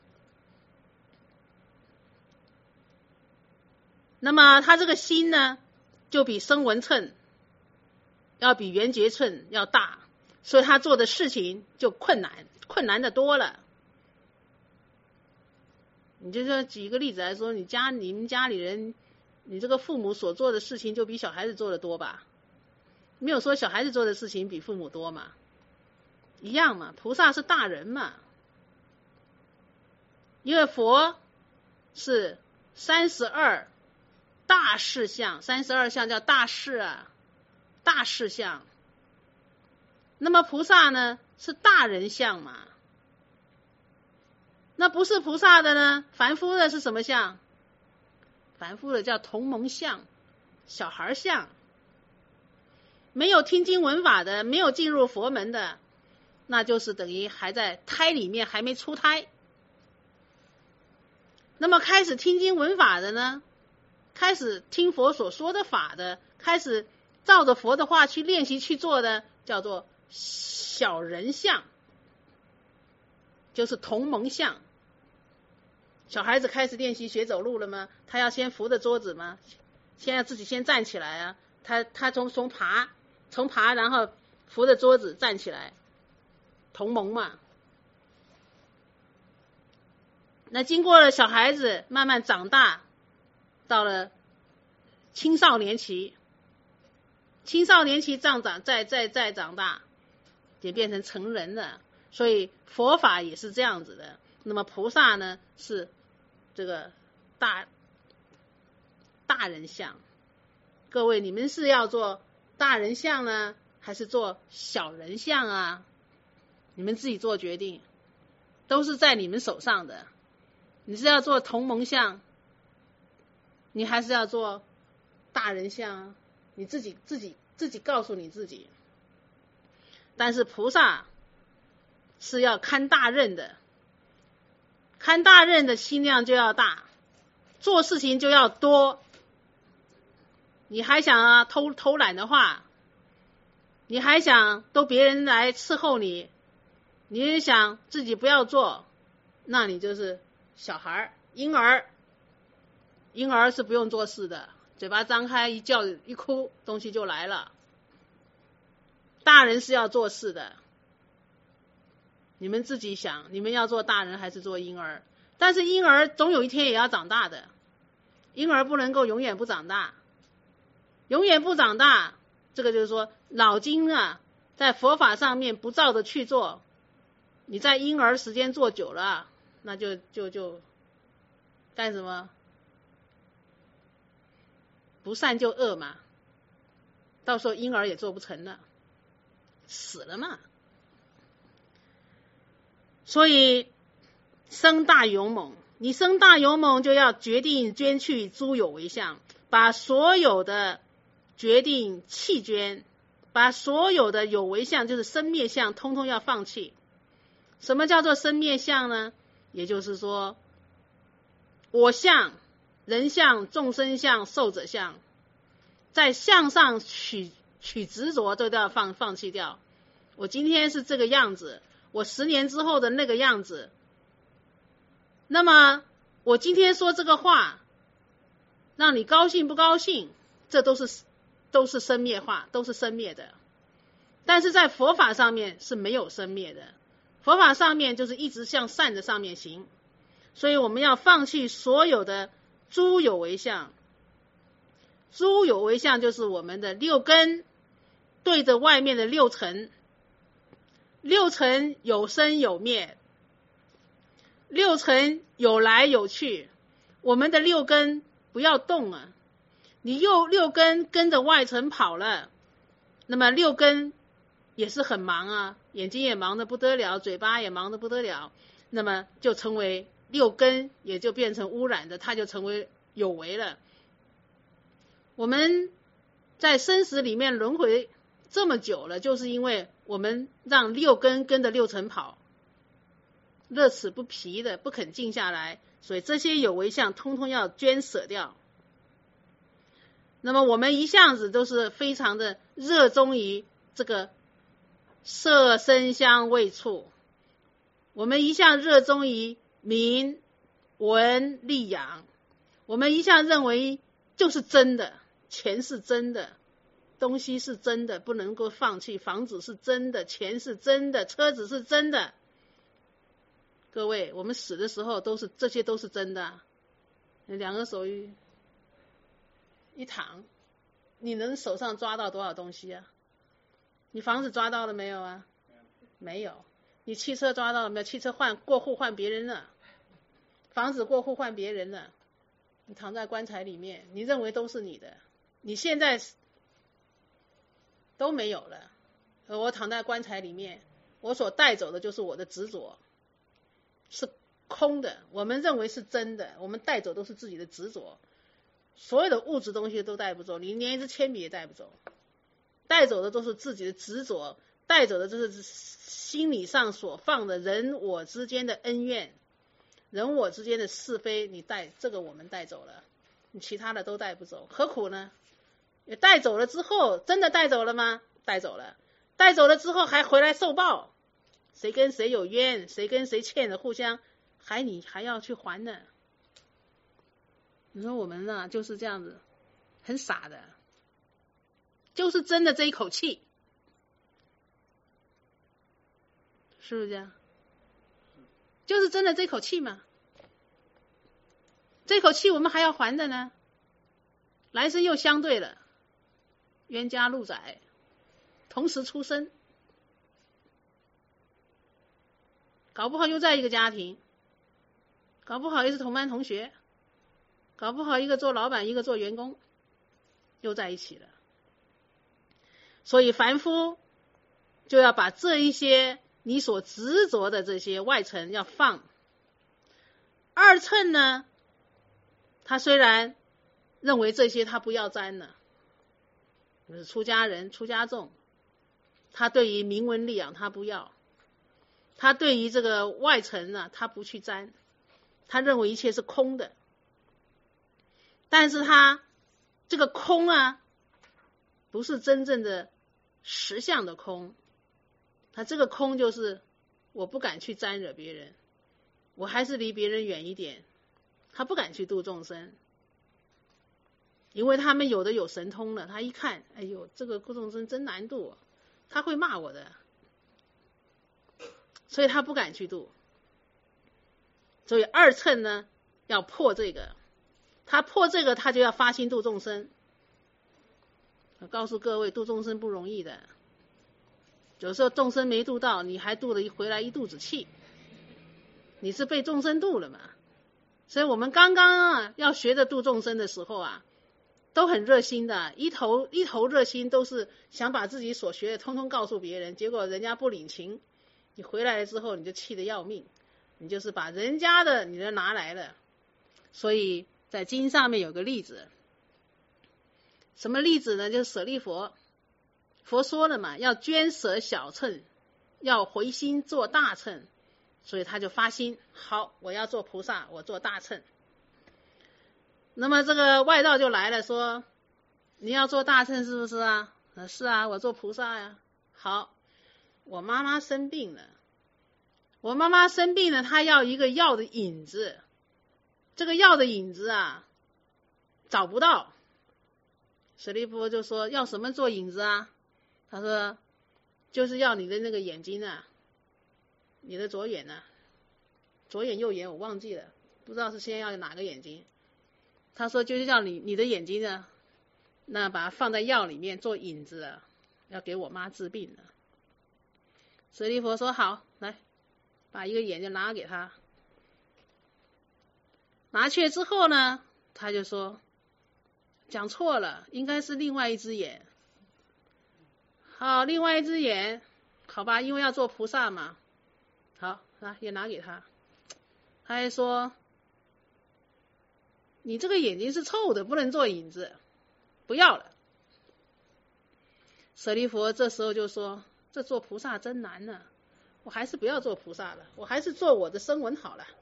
那么他这个心呢，就比声闻称要比缘觉称要大，所以他做的事情就困难的多了。你就说举一个例子来说，你们家里人，你这个父母所做的事情就比小孩子做的多吧？没有说小孩子做的事情比父母多嘛，一样嘛。菩萨是大人嘛，因为佛是32大事相，32相叫大事啊，大事相。那么菩萨呢是大人相嘛。那不是菩萨的呢，凡夫的是什么相？凡夫的叫同盟相，小孩相。没有听经闻法的，没有进入佛门的，那就是等于还在胎里面还没出胎。那么开始听经闻法的呢，开始听佛所说的法的，开始照着佛的话去练习去做的，叫做小人相，就是同盟相。小孩子开始练习学走路了吗？他要先扶着桌子吗？先要自己先站起来啊。他从爬，然后扶着桌子站起来，同盟嘛。那经过了小孩子慢慢长大，到了青少年期，再长大，也变成成人了。所以佛法也是这样子的。那么菩萨呢是这个大人相。各位，你们是要做大人相呢，还是做小人相啊？你们自己做决定，都是在你们手上的。你是要做同盟相，你还是要做大人相啊？你自己告诉你自己。但是菩萨是要看大任的，看大任的心量就要大，做事情就要多。你还想偷懒的话，你还想都别人来伺候你，你也想自己不要做，那你就是小孩婴儿。婴儿是不用做事的，嘴巴张开一叫一哭，东西就来了。大人是要做事的，你们自己想，你们要做大人还是做婴儿？但是婴儿总有一天也要长大的，婴儿不能够永远不长大。永远不长大，这个就是说脑筋啊，在佛法上面不照着去做，你在婴儿时间做久了，那就干什么？不善就恶嘛，到时候婴儿也做不成了，死了嘛。所以生大勇猛，你生大勇猛就要决定捐去诸有为相，把所有的决定弃捐，把所有的有为相，就是生灭相，通通要放弃。什么叫做生灭相呢？也就是说，我相、人相、众生相、寿者相，在相上取执着，这都要放弃掉。我今天是这个样子，我10年之后的那个样子。那么我今天说这个话，让你高兴不高兴，这都是生灭化，都是生灭的。但是在佛法上面是没有生灭的，佛法上面就是一直向善的上面行。所以我们要放弃所有的诸有为相。诸有为相就是我们的6根对着外面的6尘，6尘有生有灭，6尘有来有去，我们的6根不要动啊。你6根跟着外尘跑了，那么6根也是很忙啊，眼睛也忙得不得了，嘴巴也忙得不得了，那么就成为6根，也就变成污染的，它就成为有为了。我们在生死里面轮回这么久了，就是因为我们让6根跟着6尘跑，乐此不疲的不肯静下来，所以这些有为相通通要捐舍掉。那么我们一向子都是非常的热衷于这个色声香味触，我们一向热衷于名闻利养，我们一向认为就是真的，钱是真的，东西是真的，不能够放弃，房子是真的，钱是真的，车子是真的。各位，我们死的时候这些都是真的。两个手一躺，你能手上抓到多少东西啊？你房子抓到了没有啊？没有。你汽车抓到了没有？汽车过户换别人了，房子过户换别人了。你躺在棺材里面，你认为都是你的，你现在都没有了。我躺在棺材里面，我所带走的就是我的执着，是空的。我们认为是真的，我们带走都是自己的执着。所有的物质东西都带不走，你连一支铅笔也带不走，带走的都是自己的执着，带走的就是心理上所放的人我之间的恩怨，人我之间的是非，这个我们带走了，你其他的都带不走，何苦呢？也带走了之后，真的带走了吗？带走了，带走了之后还回来受报，谁跟谁有冤，谁跟谁欠的，互相你还要去还呢。你说我们呢，就是这样子，很傻的，就是真的这一口气，是不是这样？就是真的这口气嘛，这口气我们还要还的呢，来生又相对了，冤家路窄，同时出生，搞不好又在一个家庭，搞不好又是同班同学，搞不好一个做老板，一个做员工，又在一起了。所以凡夫就要把这一些你所执着的这些外层要放。二乘呢，他虽然认为这些他不要沾了，就是出家人出家众，他对于名闻利养他不要，他对于这个外层呢他不去沾，他认为一切是空的。但是他这个空啊，不是真正的实相的空，他这个空就是我不敢去沾惹别人，我还是离别人远一点，他不敢去度众生，因为他们有的有神通了，他一看，哎呦，这个度众生真难度，他会骂我的，所以他不敢去度。所以二乘呢，要破这个。他破这个，他就要发心度众生。我告诉各位，度众生不容易的，有时候众生没度到，你还度了回来一肚子气，你是被众生度了嘛？所以我们刚刚要学着度众生的时候啊，都很热心的，一头热心，都是想把自己所学的通通告诉别人，结果人家不领情，你回来了之后你就气得要命，你就是把人家的你都拿来了。所以在经上面有个例子，什么例子呢？就是舍利佛，佛说了嘛，要捐舍小乘，要回心做大乘，所以他就发心，好，我要做菩萨，我做大乘。那么这个外道就来了，说你要做大乘是不是啊？是啊，我做菩萨呀。好，我妈妈生病了，她要一个药的引子，这个药的引子啊找不到。舍利弗就说要什么做引子啊？他说就是要你的那个眼睛啊，你的左眼啊，左眼右眼我忘记了，不知道是先要哪个眼睛。他说就是要你的眼睛啊，那把它放在药里面做引子啊，要给我妈治病了。舍利弗说好，来把一个眼就拿给他。拿去之后呢，他就说讲错了，应该是另外一只眼。好，另外一只眼，好吧，因为要做菩萨嘛。好，也拿给他。他还说你这个眼睛是臭的，不能做引子，不要了。舍利弗这时候就说这做菩萨真难呢，我还是不要做菩萨了，我还是做我的声闻好了。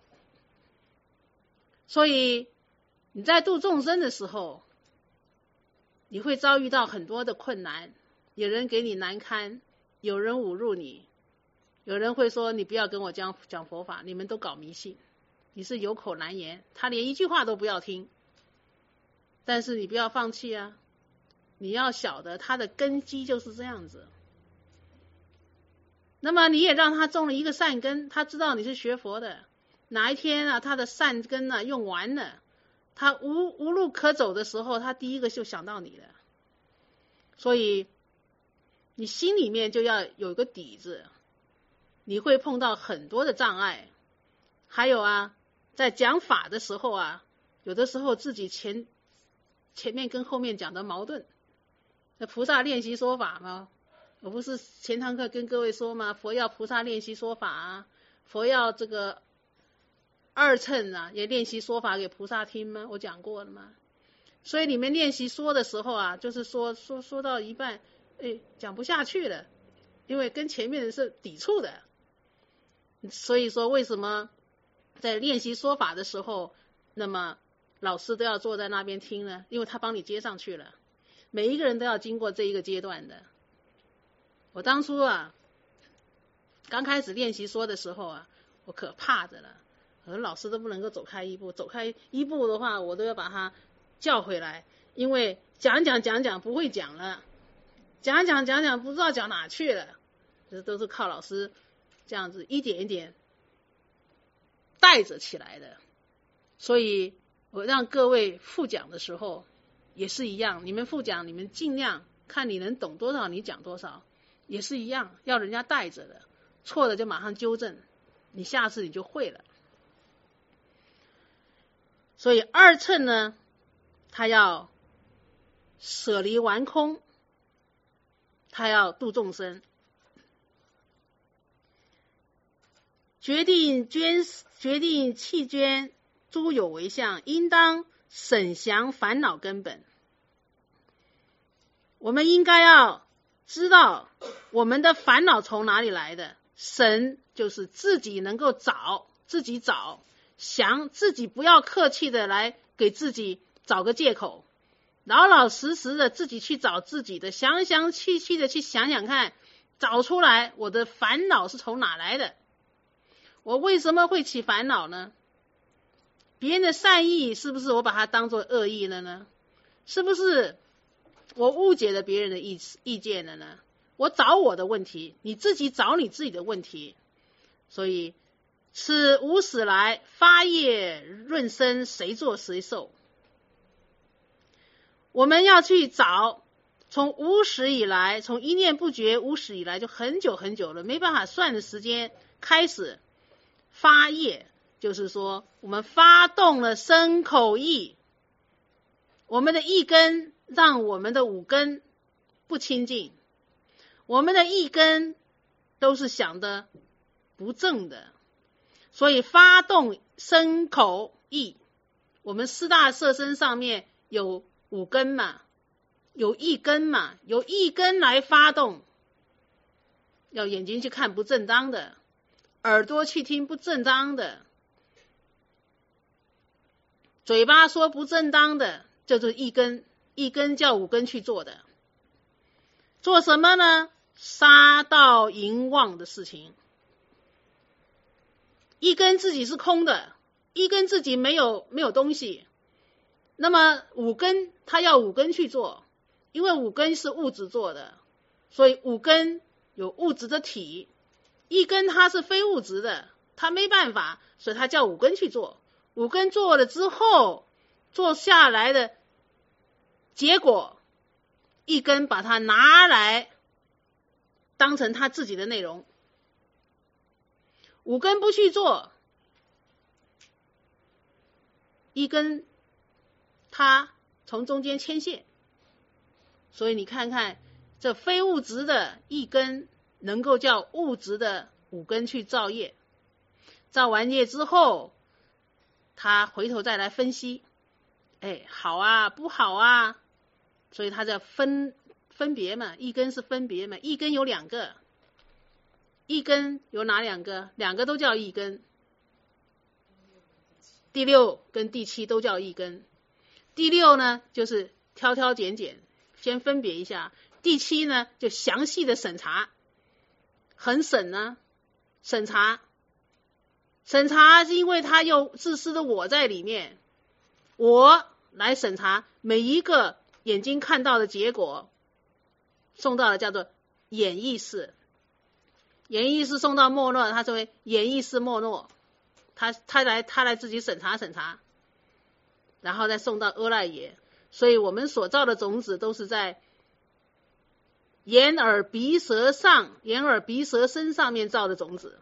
所以你在度众生的时候，你会遭遇到很多的困难，有人给你难堪， 有人侮辱你，有人会说你不要跟我讲佛法，你们都搞迷信，你是有口难言，他连一句话都不要听。但是你不要放弃啊，你要晓得他的根基就是这样子。那么你也让他种了一个善根，他知道你是学佛的，哪一天啊他的善根啊用完了，他无路可走的时候，他第一个就想到你了。所以你心里面就要有一个底子，你会碰到很多的障碍。还有啊，在讲法的时候啊，有的时候自己前面跟后面讲的矛盾。那菩萨练习说法吗？我不是前堂课跟各位说吗？佛要菩萨练习说法啊，佛要这个二乘啊也练习说法给菩萨听吗？我讲过了吗？所以你们练习说的时候啊，就是说到一半，讲不下去了，因为跟前面的是抵触的。所以说为什么在练习说法的时候，那么老师都要坐在那边听呢？因为他帮你接上去了。每一个人都要经过这一个阶段的。我当初啊，刚开始练习说的时候啊，我可怕着了，我说老师都不能够走开一步，走开一步的话，我都要把他叫回来，因为讲不会讲了，讲不知道讲哪去了，这都是靠老师这样子一点一点带着起来的。所以我让各位复讲的时候也是一样，你们复讲，你们尽量看你能懂多少，你讲多少，也是一样，要人家带着的，错了就马上纠正，你下次你就会了。所以二乘呢，他要舍离完空，他要度众生，决定弃捐诸有为相，应当审详烦恼根本。我们应该要知道我们的烦恼从哪里来的，审就是自己能够自己找，详自己不要客气的来给自己找个借口，老实实的自己去找自己的，详详细细的去想想看，找出来我的烦恼是从哪来的，我为什么会起烦恼呢？别人的善意是不是我把它当作恶意了呢？是不是我误解了别人的意见了呢？我找我的问题，你自己找你自己的问题。所以此无始来发业润生，谁做谁受。我们要去找，从无始以来，从一念不觉无始以来，就很久很久了，没办法算的时间开始发业，就是说我们发动了身口意，我们的意根让我们的五根不清净，我们的意根都是想的不正的，所以发动身口意。我们四大色身上面有五根嘛，有意根嘛，有意根来发动，要眼睛去看不正当的，耳朵去听不正当的，嘴巴说不正当的，就是意根。意根叫五根去做的，做什么呢？杀盗淫妄的事情。意根自己是空的，意根自己没有东西，那么五根他要五根去做，因为五根是物质做的，所以五根有物质的体，意根它是非物质的，它没办法，所以他叫五根去做。五根做了之后，做下来的结果，一根把它拿来当成他自己的内容，五根不去做，一根他从中间牵线。所以你看看这非物质的一根能够叫物质的五根去造业，造完业之后他回头再来分析，好啊不好啊，所以他在分别嘛，一根是分别嘛，一根有两个，一根有哪两个？两个都叫一根，第六跟第七都叫一根。第六呢就是挑挑拣拣先分别一下，第七呢就详细的审查， 很审呢，审查是因为他有自私的我在里面，我来审查每一个眼睛看到的结果，送到了叫做眼意识，眼意识送到没落，他称为眼意识没落，他来自己审查，然后再送到阿赖耶。所以我们所造的种子都是在眼耳鼻舌身上面造的种子。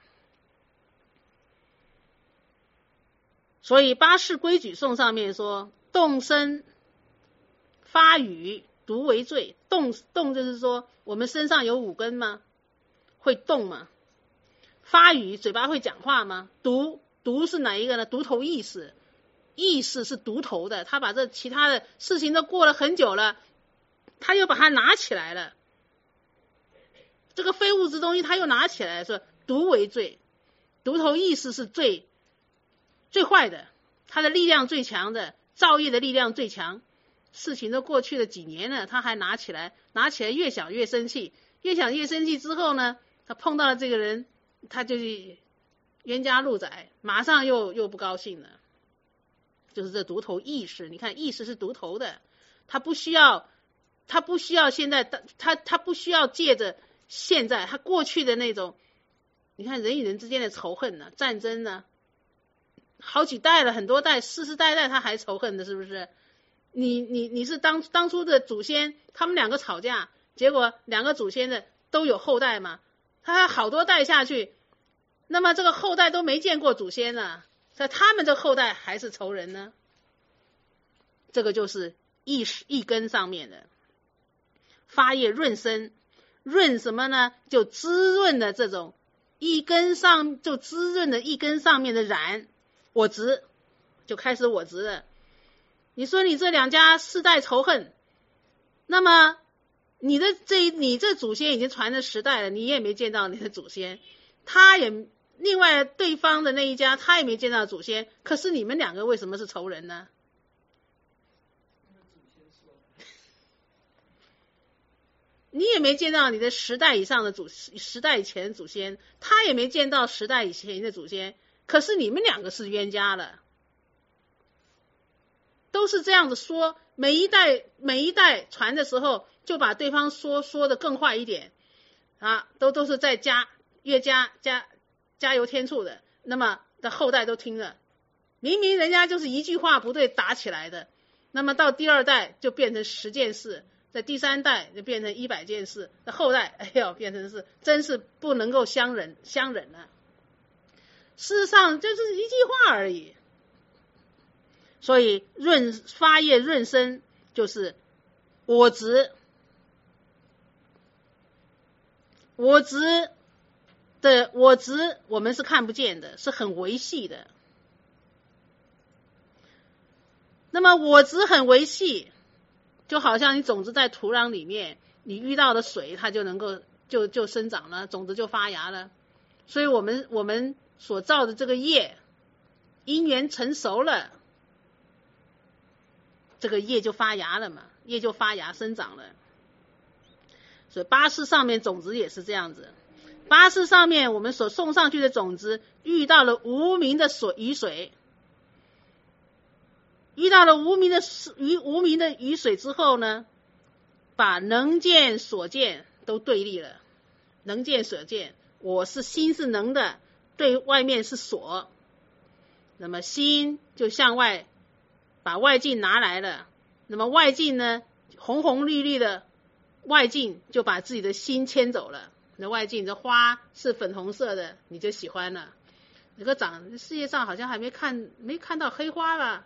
所以八识规矩颂上面说，动身发语毒为罪。动就是说我们身上有五根吗？会动吗？发语嘴巴会讲话吗？毒是哪一个呢？毒头意识，意识是毒头的，他把这其他的事情都过了很久了，他又把它拿起来了，这个非物质东西他又拿起来了，说毒为罪。毒头意识是最坏的，他的力量最强的，造业的力量最强。事情都过去了几年了，他还拿起来越想越生气，越想越生气之后呢，他碰到了这个人，他就是冤家路窄，马上又不高兴了。就是这毒头意识，你看意识是毒头的，他不需要现在，他不需要借着现在他过去的那种，你看人与人之间的仇恨呢，战争呢，好几代了，很多代，世世代代他还仇恨的，是不是？你是当初的祖先，他们两个吵架，结果两个祖先的都有后代嘛，他好多代下去，那么这个后代都没见过祖先呢，他们这后代还是仇人呢。这个就是意根上面的发业润身，润什么呢？就滋润的这种一根上，就滋润的一根上面的染我执，就开始我执了。你说你这两家世代仇恨，那么你这祖先已经传了10代了，你也没见到你的祖先，他也另外对方的那一家他也没见到祖先，可是你们两个为什么是仇人呢？你也没见到你的10代以上的10代以前的祖先，他也没见到10代以前的祖先，可是你们两个是冤家了。都是这样子说，每一代传的时候就把对方说的更坏一点啊，都是在越加油添醋的，那么的后代都听了，明明人家就是一句话不对打起来的，那么到第2代就变成10件事，在第3代就变成100件事，那后代哎呦变成是真是不能够相忍了。事实上就是一句话而已。所以发业润身就是我执，我执我们是看不见的，是很维系的。那么我执很维系，就好像你种子在土壤里面，你遇到的水它就能够就生长了，种子就发芽了。所以我们所造的这个业因缘成熟了，这个叶就发芽了嘛，叶就发芽生长了。所以八识上面种子也是这样子，八识上面我们所送上去的种子遇到了无明的雨水，遇到了无明的雨水之后呢，把能见所见都对立了。能见所见，我是心是能的，对外面是所，那么心就向外把外境拿来了，那么外境呢，红红绿绿的外境就把自己的心牵走了。那外境的花是粉红色的，你就喜欢了。这个世界上好像还没看到黑花吧？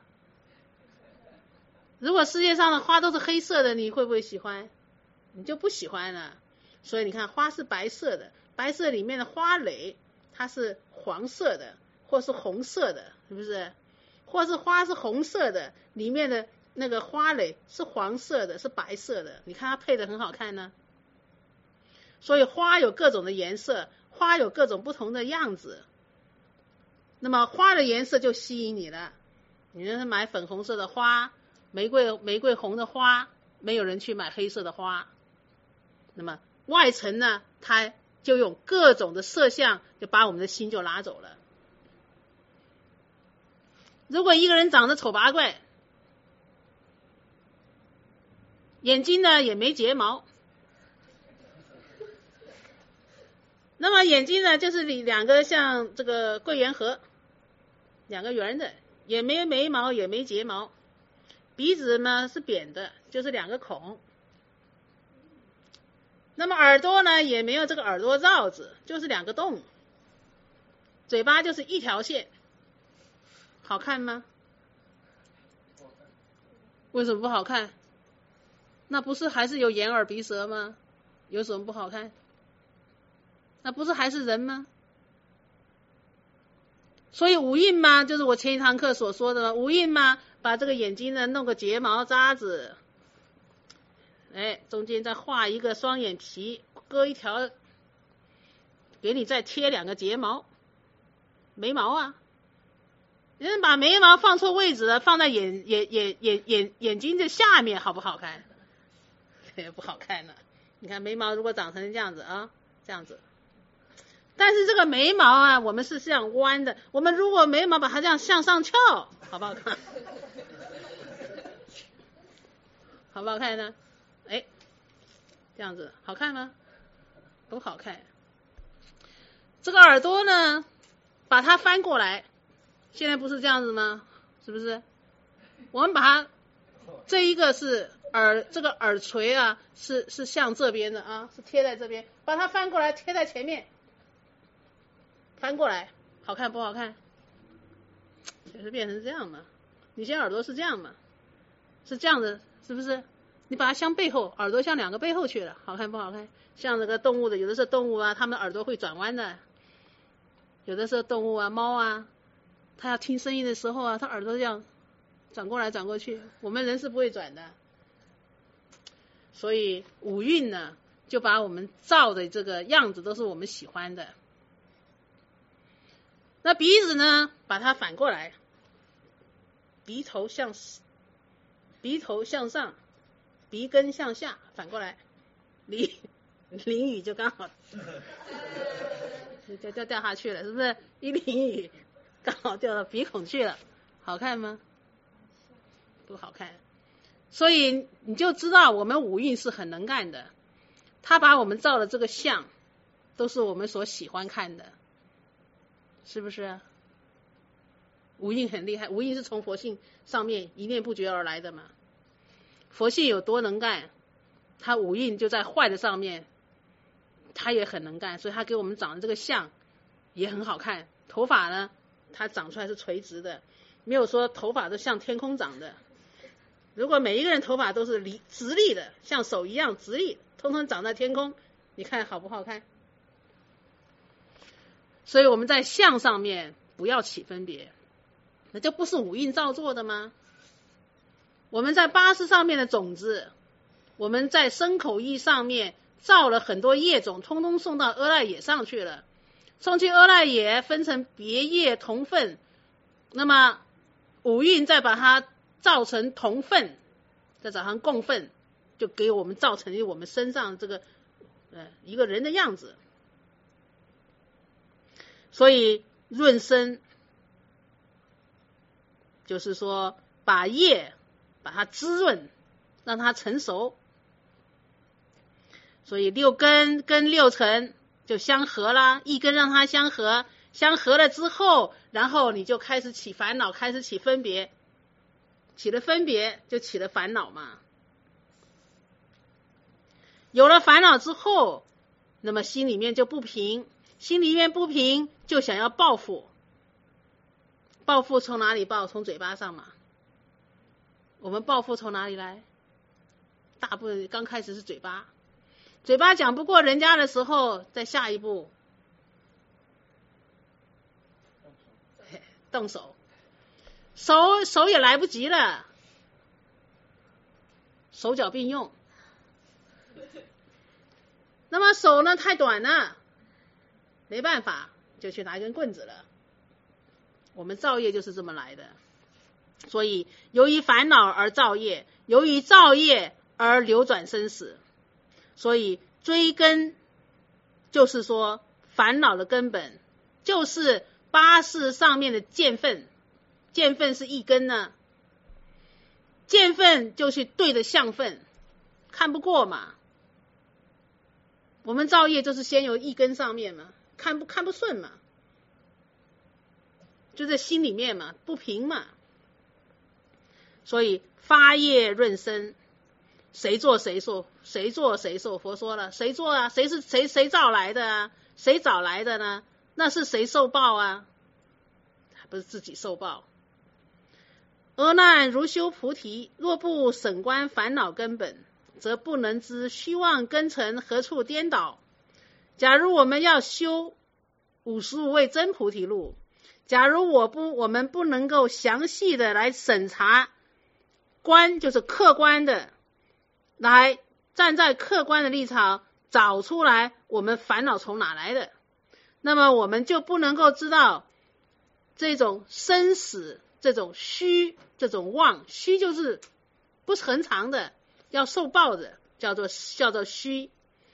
如果世界上的花都是黑色的，你会不会喜欢？你就不喜欢了。所以你看花是白色的，白色里面的花蕾它是黄色的或是红色的，是不是？或是花是红色的，里面的那个花蕾是黄色的，是白色的，你看它配得很好看呢。所以花有各种的颜色，花有各种不同的样子，那么花的颜色就吸引你了。你就是买粉红色的花，玫瑰红的花，没有人去买黑色的花。那么外层呢，它就用各种的色相，就把我们的心就拉走了。如果一个人长得丑八怪，眼睛呢也没睫毛，那么眼睛呢就是两个像这个桂圆盒，两个圆的，也没眉毛也没睫毛，鼻子呢是扁的，就是两个孔。那么耳朵呢也没有这个耳朵罩子，就是两个洞。嘴巴就是一条线，好看吗？为什么不好看？那不是还是有眼耳鼻舌吗？有什么不好看？那不是还是人吗？所以五印嘛，就是我前一堂课所说的五印嘛，把这个眼睛呢弄个睫毛渣子，中间再画一个双眼皮，割一条，给你再贴两个睫毛，眉毛啊。人把眉毛放错位置了，放在眼睛的下面，好不好看？也不好看了。你看眉毛如果长成这样子啊，这样子。但是这个眉毛啊，我们是这样弯的。我们如果眉毛把它这样向上翘，好不好看？好不好看呢？这样子好看吗？不好看。这个耳朵呢，把它翻过来。现在不是这样子吗？是不是？我们把它这一个是这个耳垂啊，是向这边的啊，是贴在这边，把它翻过来贴在前面，翻过来，好看不好看？就是变成这样嘛。你现在耳朵是这样嘛？是这样的，是不是？你把它向背后，耳朵向两个背后去了，好看不好看？像这个动物的，有的是动物啊，它们的耳朵会转弯的，有的是动物啊，猫啊。他要听声音的时候啊，他耳朵这样转过来转过去，我们人是不会转的。所以五蕴呢，就把我们造的这个样子都是我们喜欢的。那鼻子呢，把它反过来，鼻头向上，鼻根向下，反过来，淋雨就刚好就掉下去了，是不是？一淋雨刚好掉到鼻孔去了，好看吗？不好看。所以你就知道我们五蕴是很能干的，他把我们造的这个相都是我们所喜欢看的，是不是？五蕴很厉害，五蕴是从佛性上面一念不绝而来的嘛。佛性有多能干，他五蕴就在坏的上面，他也很能干，所以他给我们长的这个相也很好看。头发呢，它长出来是垂直的，没有说头发都像天空长的。如果每一个人头发都是直立的，像手一样直立，通通长在天空，你看好不好看？所以我们在相上面不要起分别，那这不是五蕴造作的吗？我们在八识上面的种子，我们在身口意上面造了很多业种，通通送到阿赖耶上去了。送去阿赖耶分成别业同分，那么五蕴再把它造成同分，再找上共分，就给我们造成我们身上这个一个人的样子。所以润身就是说把业把它滋润，让它成熟。所以六根跟六尘就相合啦，一根让它相合，相合了之后，然后你就开始起烦恼，开始起分别，起了分别就起了烦恼嘛。有了烦恼之后，那么心里面就不平，心里面不平就想要报复。报复从哪里报？从嘴巴上嘛。我们报复从哪里来？大部分刚开始是嘴巴，嘴巴讲不过人家的时候，再下一步动手，手也来不及了，手脚并用。那么手呢太短了，没办法，就去拿一根棍子了。我们造业就是这么来的。所以由于烦恼而造业，由于造业而流转生死。所以追根就是说烦恼的根本就是八识上面的见分，见分是一根呢，见分就去对着相分，看不过嘛。我们造业就是先由一根上面嘛，看不顺嘛，就在心里面嘛，不平嘛。所以发业润身，谁做谁受，谁做谁受。佛说了，谁做啊？谁造来的啊？谁找来的呢？那是谁受报啊？还不是自己受报。阿难如修菩提，若不审观烦恼根本，则不能知虚妄根尘何处颠倒。假如我们要修55位真菩提路，假如我们不能够详细的来审查观，就是客观的来站在客观的立场找出来我们烦恼从哪来的，那么我们就不能够知道这种生死，这种虚，这种妄。虚就是不是恒常的，要受报的，叫做虚。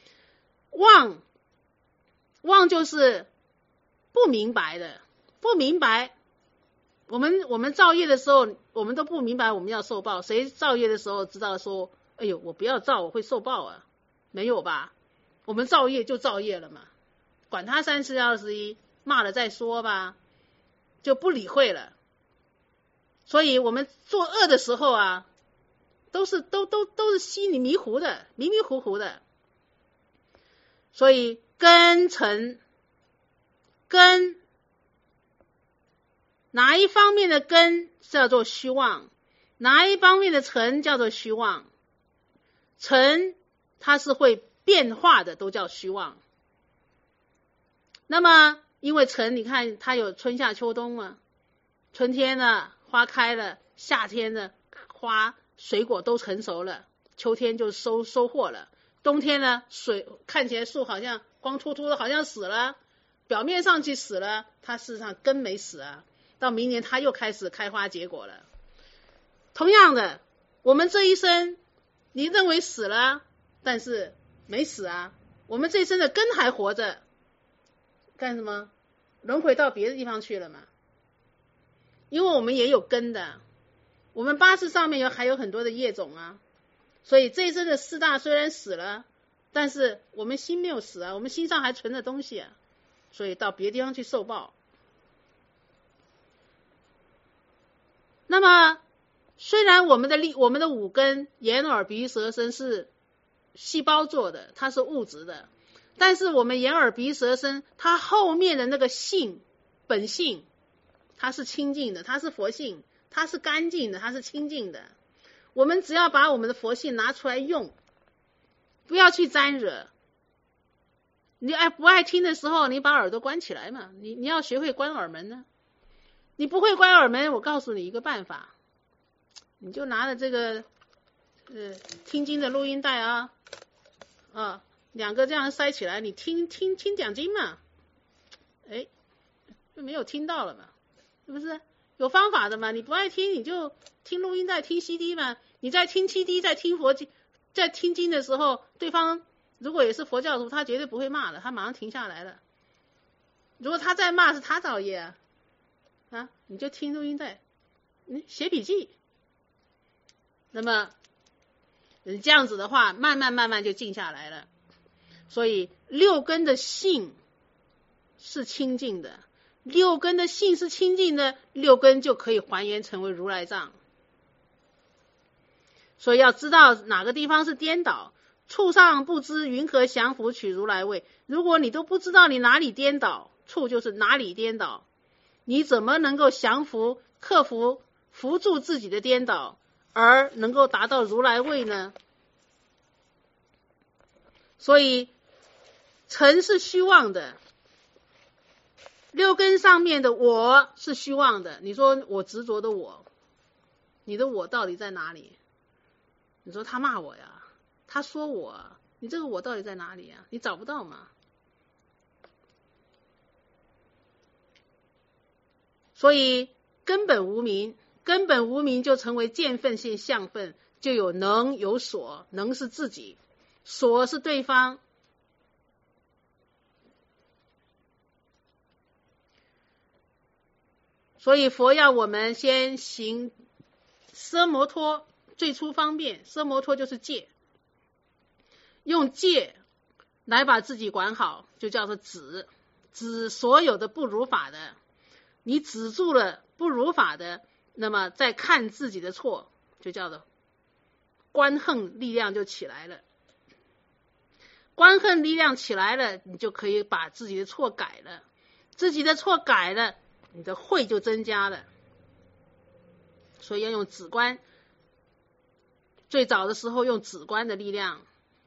妄就是不明白的，不明白。我们造业的时候，我们都不明白我们要受报。谁造业的时候知道说，哎呦，我不要造，我会受报啊？没有吧？我们造业就造业了嘛，管他341，骂了再说吧，就不理会了。所以我们作恶的时候啊，都是心里迷糊的，迷迷糊糊的。所以根尘，根哪一方面的根叫做虚妄，哪一方面的尘叫做虚妄。尘它是会变化的，都叫虚妄。那么因为尘，你看它有春夏秋冬嘛，春天呢花开了，夏天呢花水果都成熟了，秋天就收获了，冬天呢水看起来树好像光秃秃的，好像死了，表面上去死了，它事实上根没死啊，到明年它又开始开花结果了。同样的，我们这一生你认为死了，但是没死啊，我们这一生的根还活着，干什么？轮回到别的地方去了嘛。因为我们也有根的，我们八识上面还有很多的业种啊，所以这一生的四大虽然死了，但是我们心没有死啊，我们心上还存着东西啊，所以到别的地方去受报。那么虽然我们的五根眼耳鼻舌身是细胞做的，它是物质的，但是我们眼耳鼻舌身它后面的那个性本性，它是清净的，它是佛性，它是干净的，它是清净的。我们只要把我们的佛性拿出来用，不要去沾惹。你不爱听的时候，你把耳朵关起来嘛，你要学会关耳门呢。你不会关耳门，我告诉你一个办法，你就拿着这个听经的录音带啊，两个这样塞起来，你听讲经嘛，就没有听到了嘛，是不是？有方法的嘛，你不爱听你就听录音带，听 CD 嘛。你在听 CD 在听经的时候，对方如果也是佛教徒，他绝对不会骂的，他马上停下来了。如果他再骂，是他造业啊，你就听录音带，你写笔记。那么这样子的话，慢慢就静下来了。所以六根的性是清净的，六根的性是清净的，六根就可以还原成为如来藏。所以要知道哪个地方是颠倒，处上不知云何降伏取如来位。如果你都不知道你哪里颠倒，处就是哪里颠倒，你怎么能够降服克服扶住自己的颠倒，而能够达到如来位呢？所以尘是虚妄的，六根上面的我是虚妄的。你说我执着的我，你的我到底在哪里？你说他骂我呀，他说我，你这个我到底在哪里呀？你找不到嘛。所以根本无明，根本无明就成为见分性相分，就有能有所，能是自己，所是对方。 所以佛要我们先行奢摩托，最初方便，奢摩托就是戒，用戒来把自己管好，就叫做止所有的不如法的。你止住了不如法的，那么再看自己的错，就叫做观恨力量就起来了。观恨力量起来了，你就可以把自己的错改了，自己的错改了，你的慧就增加了。所以要用止观，最早的时候用止观的力量，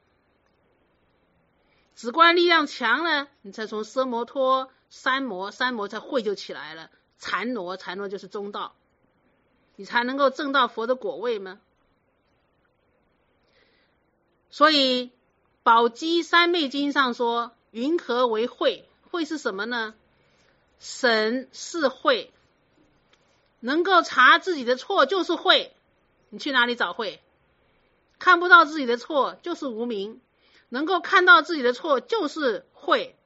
止观力量强了，你才从奢摩托、三摩才慧就起来了，禅罗就是中道，你才能够证到佛的果位吗？所以宝积三昧经上说，云何为慧？慧是什么呢？审是慧，能够查自己的错就是慧。你去哪里找慧？看不到自己的错就是无明，能够看到自己的错就是慧。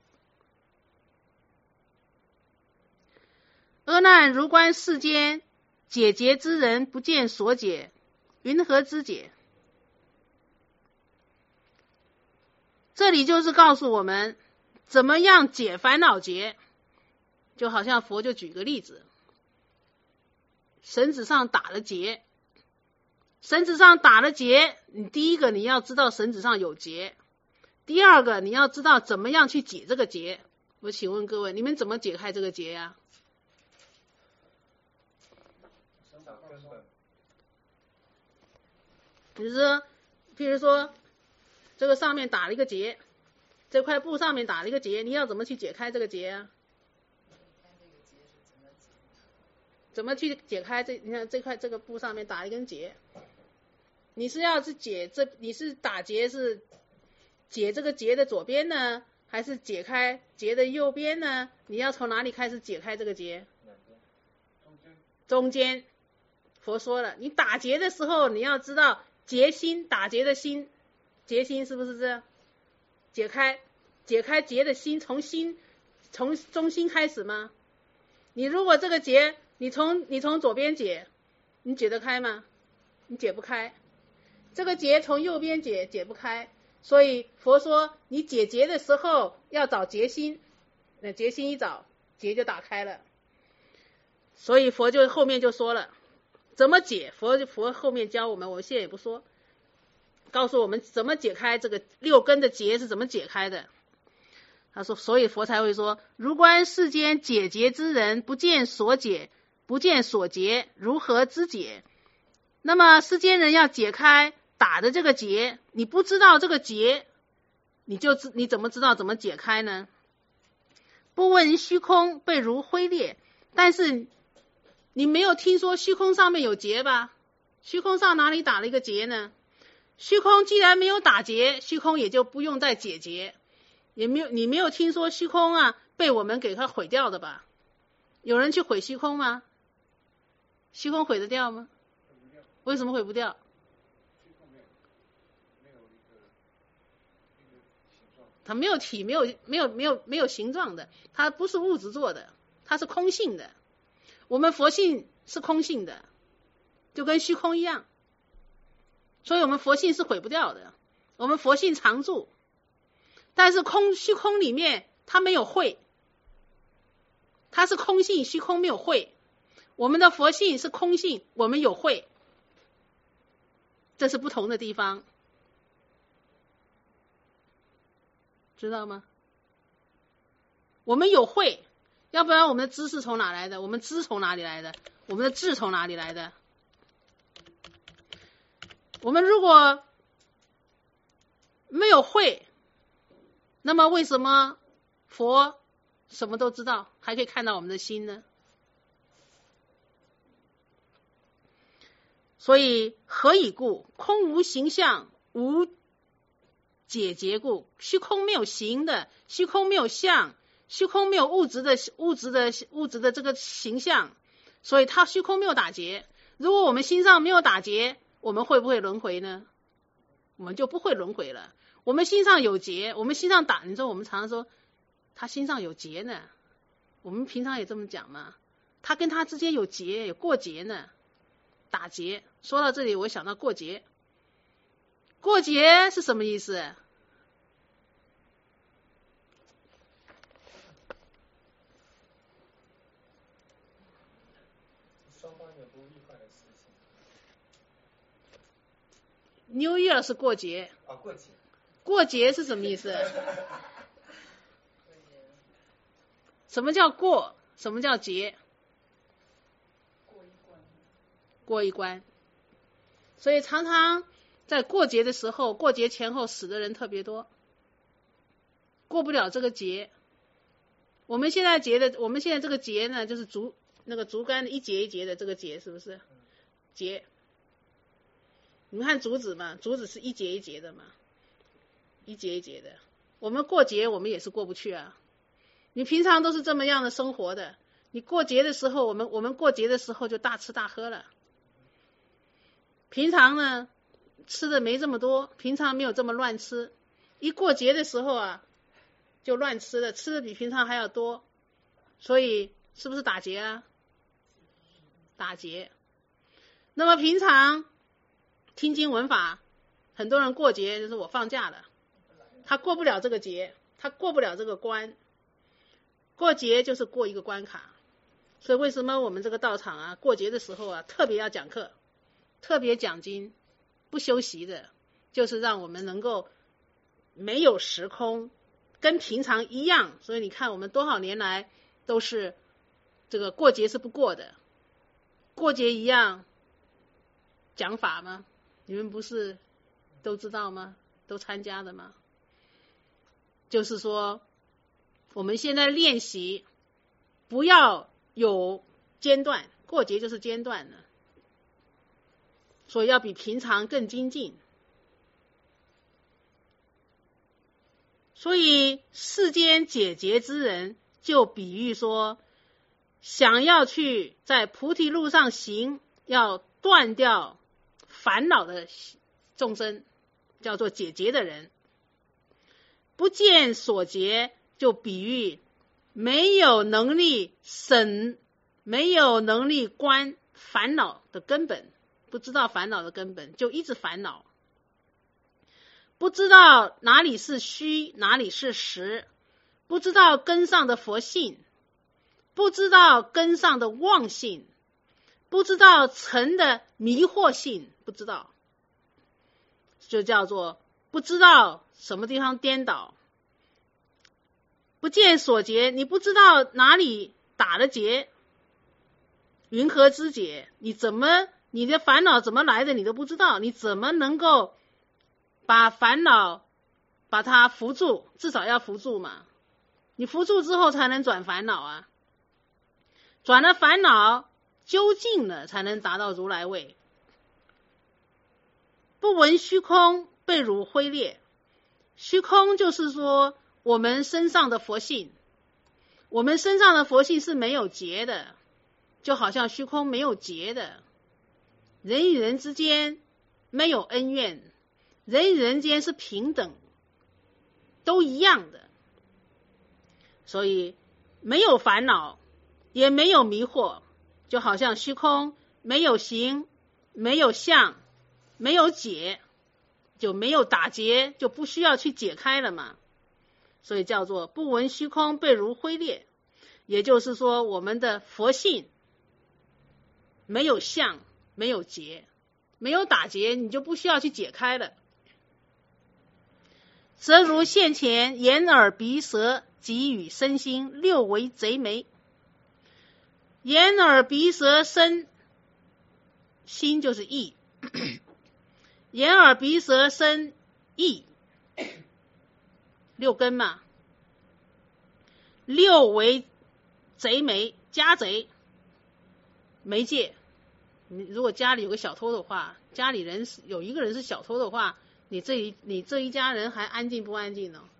阿难，如观世间解结之人，不见所解，云何之解？这里就是告诉我们怎么样解烦恼结。就好像佛就举个例子，绳子上打了结，绳子上打了结，你第一个你要知道绳子上有结，第二个你要知道怎么样去解这个结。我请问各位，你们怎么解开这个结呀？比如说这个上面打了一个结，这块布上面打了一个结，你要怎么去解开这个结啊？怎么去解开你看这个布上面打一根结，你是要是你是打结是解这个结的左边呢，还是解开结的右边呢？你要从哪里开始解开这个结？中间。佛说了，你打结的时候你要知道结心，打结的心，结心是不是这样？解开结的心，从中心开始吗？你如果这个结你从左边解，你解得开吗？你解不开。这个结从右边解不开，所以佛说你解结的时候要找结心，那结心一找，结就打开了。所以佛就后面就说了怎么解，佛后面教我们，我现在也不说，告诉我们怎么解开这个六根的结是怎么解开的。他说，所以佛才会说，如观世间解结之人，不见所解，不见所结，如何之解？那么世间人要解开打的这个结，你不知道这个结，你怎么知道怎么解开呢？不问虚空，被如灰裂。但是你没有听说虚空上面有结吧？虚空上哪里打了一个结呢？虚空既然没有打结，虚空也就不用再解结。你没有听说虚空啊被我们给它毁掉的吧？有人去毁虚空吗？虚空毁得掉吗？为什么毁不掉？它没有体，没有形状的，它不是物质做的，它是空性的。我们佛性是空性的，就跟虚空一样，所以我们佛性是毁不掉的，我们佛性常住。但是虚空里面它没有慧，它是空性，虚空没有慧。我们的佛性是空性，我们有慧，这是不同的地方，知道吗？我们有慧，要不然我们的知识从哪来的？我们知从哪里来的？我们的智从哪里来的？我们如果没有慧，那么为什么佛什么都知道，还可以看到我们的心呢？所以何以故？空无形象，无解结故。虚空没有形的，虚空没有相，虚空没有物质的这个形象，所以它虚空没有打结。如果我们心上没有打结，我们会不会轮回呢？我们就不会轮回了。我们心上有结，我们心上打，你说我们常常说他心上有结呢，我们平常也这么讲嘛。 他跟他之间有节，有过节呢，打结。说到这里，我想到过节。过节是什么意思？
双方有不愉快的事情。
New Year 是过节。
过节。
过节是什么意思？什么叫过？什么叫节？过一关。所以常常在过节的时候，过节前后死的人特别多，过不了这个节。我们现在这个节呢，就是那个竹竿一节一节的这个节，是不是？节。你们看竹子嘛，竹子是一节一节的嘛，一节一节的。我们过节，我们也是过不去啊。你平常都是这么样的生活的，你过节的时候，我们过节的时候就大吃大喝了。平常呢，吃的没这么多，平常没有这么乱吃，一过节的时候啊，就乱吃了，吃的比平常还要多，所以是不是打劫啊？打劫。那么平常听经闻法，很多人过节就是我放假了，他过不了这个节，他过不了这个关。过节就是过一个关卡，所以为什么我们这个道场啊，过节的时候啊，特别要讲课，特别讲经，不休息的，就是让我们能够没有时空，跟平常一样。所以你看我们多少年来都是这个过节是不过的，过节一样讲法吗？你们不是都知道吗？都参加的吗？就是说我们现在练习不要有间断，过节就是间断了，所以要比平常更精进。所以世间解结之人，就比喻说，想要去在菩提路上行，要断掉烦恼的众生，叫做解结的人。不见所结，就比喻没有能力没有能力观烦恼的根本，不知道烦恼的根本，就一直烦恼，不知道哪里是虚，哪里是实，不知道根上的佛性，不知道根上的妄性，不知道尘的迷惑性，不知道，就叫做不知道什么地方颠倒。不见所结，你不知道哪里打了结，云何知解？你的烦恼怎么来的你都不知道，你怎么能够把烦恼把它扶住？至少要扶住嘛，你扶住之后才能转烦恼啊，转了烦恼究竟了，才能达到如来位。不闻虚空，被汝挥裂。虚空就是说我们身上的佛性，我们身上的佛性是没有结的，就好像虚空没有结的。人与人之间没有恩怨，人与人间是平等，都一样的，所以没有烦恼，也没有迷惑，就好像虚空没有形，没有相，没有解，就没有打结，就不需要去解开了嘛。所以叫做不闻虚空，被如挥裂。也就是说我们的佛性没有相，没有结，没有打结，你就不需要去解开了。则如现前眼耳鼻舌及与身心六为贼眉。眼耳鼻舌身心就是意，眼耳鼻舌身意六根嘛，六为贼眉，家贼媒介。如果家里有个小偷的话，家里人有一个人是小偷的话，你这一家人还安静不安静呢？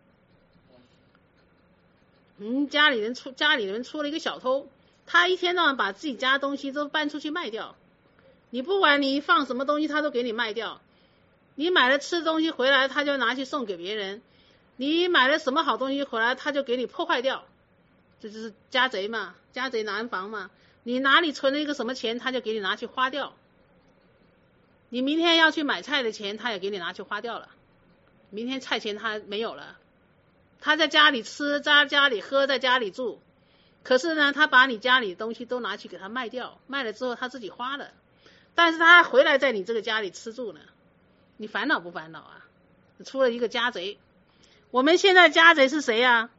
家里人出了一个小偷，他一天到晚把自己家东西都搬出去卖掉，你不管你放什么东西他都给你卖掉，你买了吃的东西回来他就拿去送给别人，你买了什么好东西回来他就给你破坏掉，这就是家贼嘛，家贼难防嘛。 你哪里存了一个什么钱，他就给你拿去花掉。你明天要去买菜的钱，他也给你拿去花掉了。明天菜钱他没有了，他在家里吃，在家里喝，在家里住。可是呢，他把你家里的东西都拿去给他卖掉，卖了之后他自己花了，但是他回来在你这个家里吃住呢，你烦恼不烦恼啊？出了一个家贼。我们现在家贼是谁啊？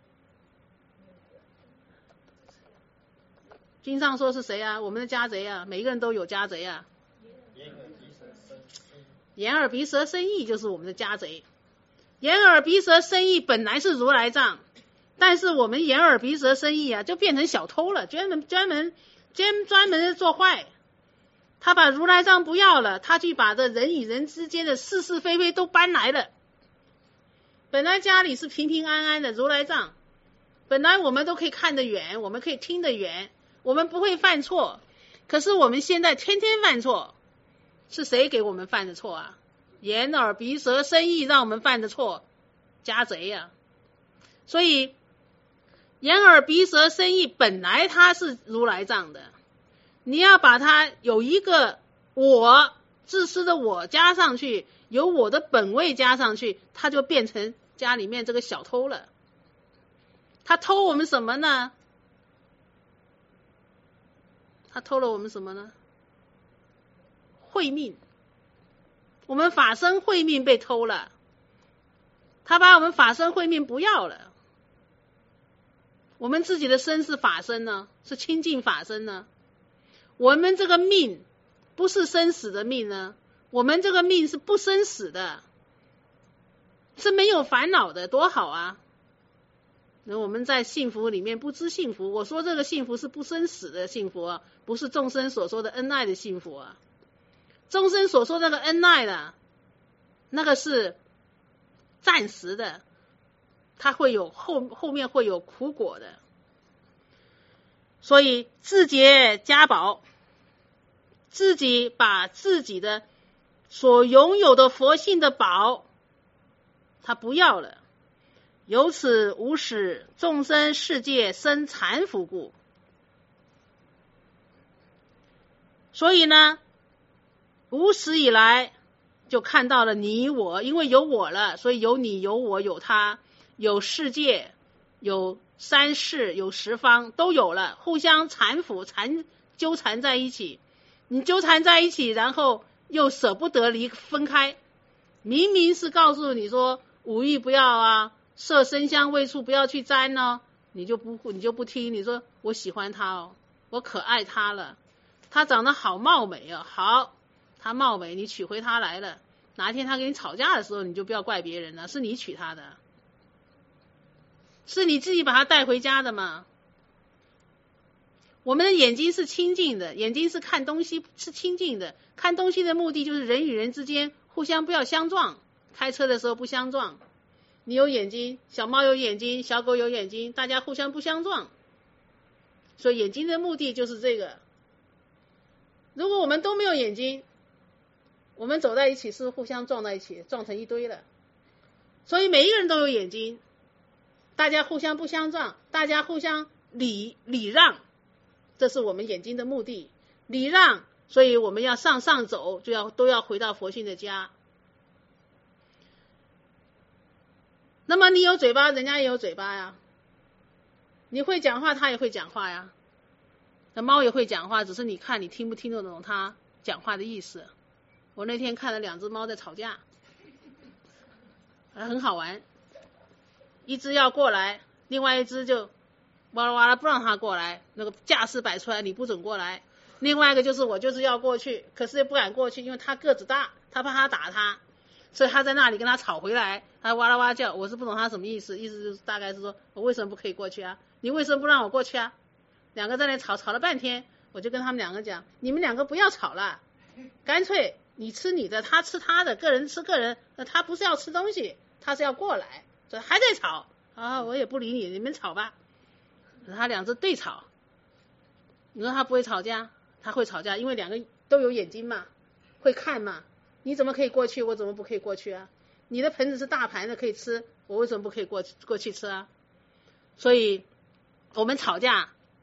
经上说是谁啊？我们的家贼啊，每一个人都有家贼啊。眼耳鼻舌身意就是我们的家贼。眼耳鼻舌身意本来是如来藏，但是我们眼耳鼻舌身意啊，就变成小偷了，专门做坏。他把如来藏不要了，他去把这人与人之间的是是非非都搬来了。本来家里是平平安安的如来藏，本来我们都可以看得远，我们可以听得远，我们不会犯错。可是我们现在天天犯错，是谁给我们犯的错啊？眼耳鼻舌身意让我们犯的错，家贼啊。所以眼耳鼻舌身意本来它是如来藏的，你要把它有一个我自私的我加上去，有我的本位加上去，它就变成家里面这个小偷了。他偷我们什么呢？他偷了我们什么呢？慧命。我们法身慧命被偷了，他把我们法身慧命不要了。我们自己的身是法身呢，是清净法身呢。我们这个命不是生死的命呢，我们这个命是不生死的，是没有烦恼的，多好啊！那我们在幸福里面不知幸福，我说这个幸福是不生死的幸福啊，不是众生所说的恩爱的幸福啊。众生所说那个恩爱的，那个是暂时的，它会有后面会有苦果的。所以自节家宝，自己把自己的所拥有的佛性的宝他不要了，由此无使众生世界生残腐故。所以呢，无始以来就看到了你我，因为有我了，所以有你有我有他，有世界，有三世，有十方，都有了，互相缠缚纠缠在一起。你纠缠在一起，然后又舍不得分开。明明是告诉你说五欲不要啊，色声香味触不要去沾呢，你就不听。你说我喜欢他哦，我可爱他了，他长得好貌美哦，好。他貌美，你娶回他来了，哪一天他跟你吵架的时候，你就不要怪别人了，是你娶他的，是你自己把他带回家的嘛。我们的眼睛是清净的，眼睛是看东西是清净的，看东西的目的就是人与人之间互相不要相撞，开车的时候不相撞。你有眼睛，小猫有眼睛，小狗有眼睛，大家互相不相撞，所以眼睛的目的就是这个。如果我们都没有眼睛，我们走在一起是互相撞在一起，撞成一堆了。所以每一个人都有眼睛，大家互相不相撞，大家互相礼让，这是我们眼睛的目的。礼让，所以我们要上走，都要回到佛性的家。那么你有嘴巴，人家也有嘴巴呀。你会讲话，他也会讲话呀。那猫也会讲话，只是你看你听不听得懂它讲话的意思。我那天看了2只猫在吵架，很好玩。一只要过来，另外一只就哇啦哇啦不让它过来，那个架势摆出来，你不准过来。另外一个就是我就是要过去，可是又不敢过去，因为它个子大，它怕它打它，所以它在那里跟它吵回来，它哇啦哇叫。我是不懂它什么意思，意思就是大概是说我为什么不可以过去啊？你为什么不让我过去啊？两个在那吵了半天，我就跟他们两个讲，你们两个不要吵了，干脆你吃你的，他吃他的，个人吃个人，他不是要吃东西，他是要过来，所以还在吵啊，我也不理你，你们吵吧。他2只对吵，你说他不会吵架？他会吵架，因为2个都有眼睛嘛，会看嘛。你怎么可以过去？我怎么不可以过去啊？你的盆子是大盘的可以吃，我为什么不可以过去吃啊？所以我们吵架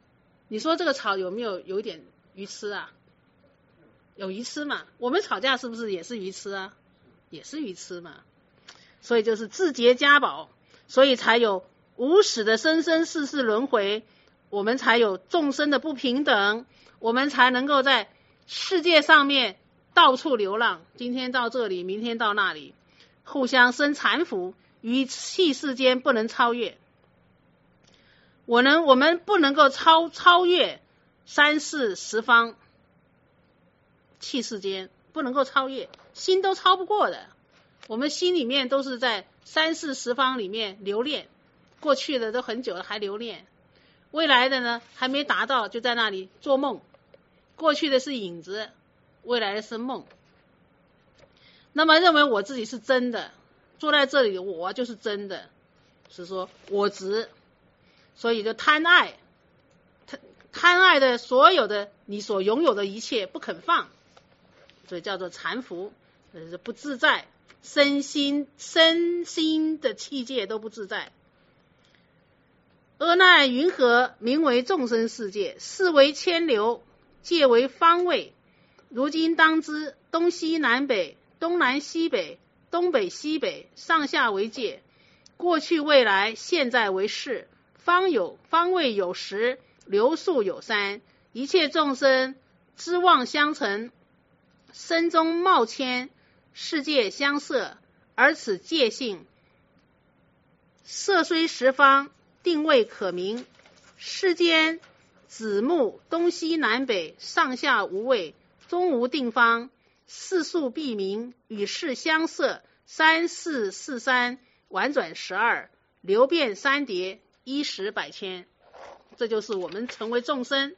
你说这个吵有没有一点愚痴啊？有愚痴嘛？我们吵架是不是也是愚痴啊？也是愚痴嘛。所以就是自结家宝，所以才有无始的生生世世轮回，我们才有众生的不平等，我们才能够在世界上面到处流浪，今天到这里，明天到那里，互相生缠缚，于气世间不能超越。我们不能够超越三世十方，气世间不能够超越，心都超不过的。我们心里面都是在三世十方里面留恋，过去的都很久了还留恋，未来的呢还没达到，就在那里做梦。过去的是影子，未来的是梦。那么认为我自己是真的，坐在这里我就是真的，是说我执，所以就贪爱，贪爱的所有的你所拥有的一切不肯放，所以叫做缠缚，是不自在，身心的气界都不自在。阿难云何名为众生世界？是为千流，界为方位。如今当知，东西南北，东南西北，东北西北，上下为界，过去未来现在为世，方位有时，流数有三，一切众生知妄相成，身中冒迁，世界相摄，而此界性色虽十方，定位可明。世间子目东西南北，上下无位，中无定方，四数必明，与世相摄，三四四三，婉转12，流变三叠，一时百千。这就是我们成为众生。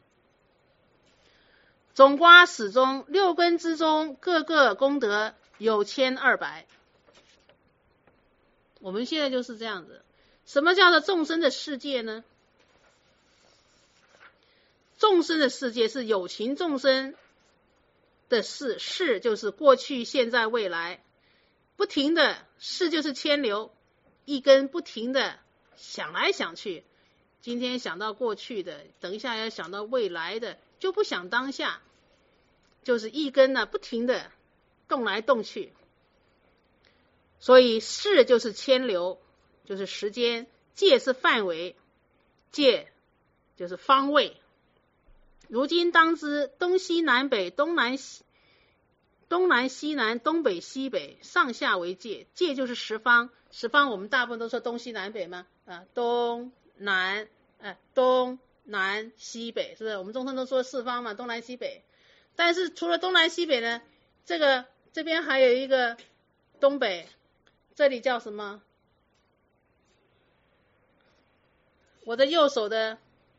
总括始终，六根之中，各个功德有1200。我们现在就是这样子。什么叫做众生的世界呢？众生的世界是有情众生的事，事就是过去现在未来，不停的，事就是牵流，一根不停的想来想去，今天想到过去的，等一下要想到未来的，就不想当下，就是一根呢不停的动来动去。所以事就是牵流，就是时间，界是范围，界就是方位。如今当知，东西南北，东南西南，东北西北，上下为界，界就是十方。十方我们大部分都说东西南北嘛，东南西北，是不是？我们中生都说四方嘛，东南西北。但是除了东南西北呢，这边还有一个东北，这里叫什么？我的右手的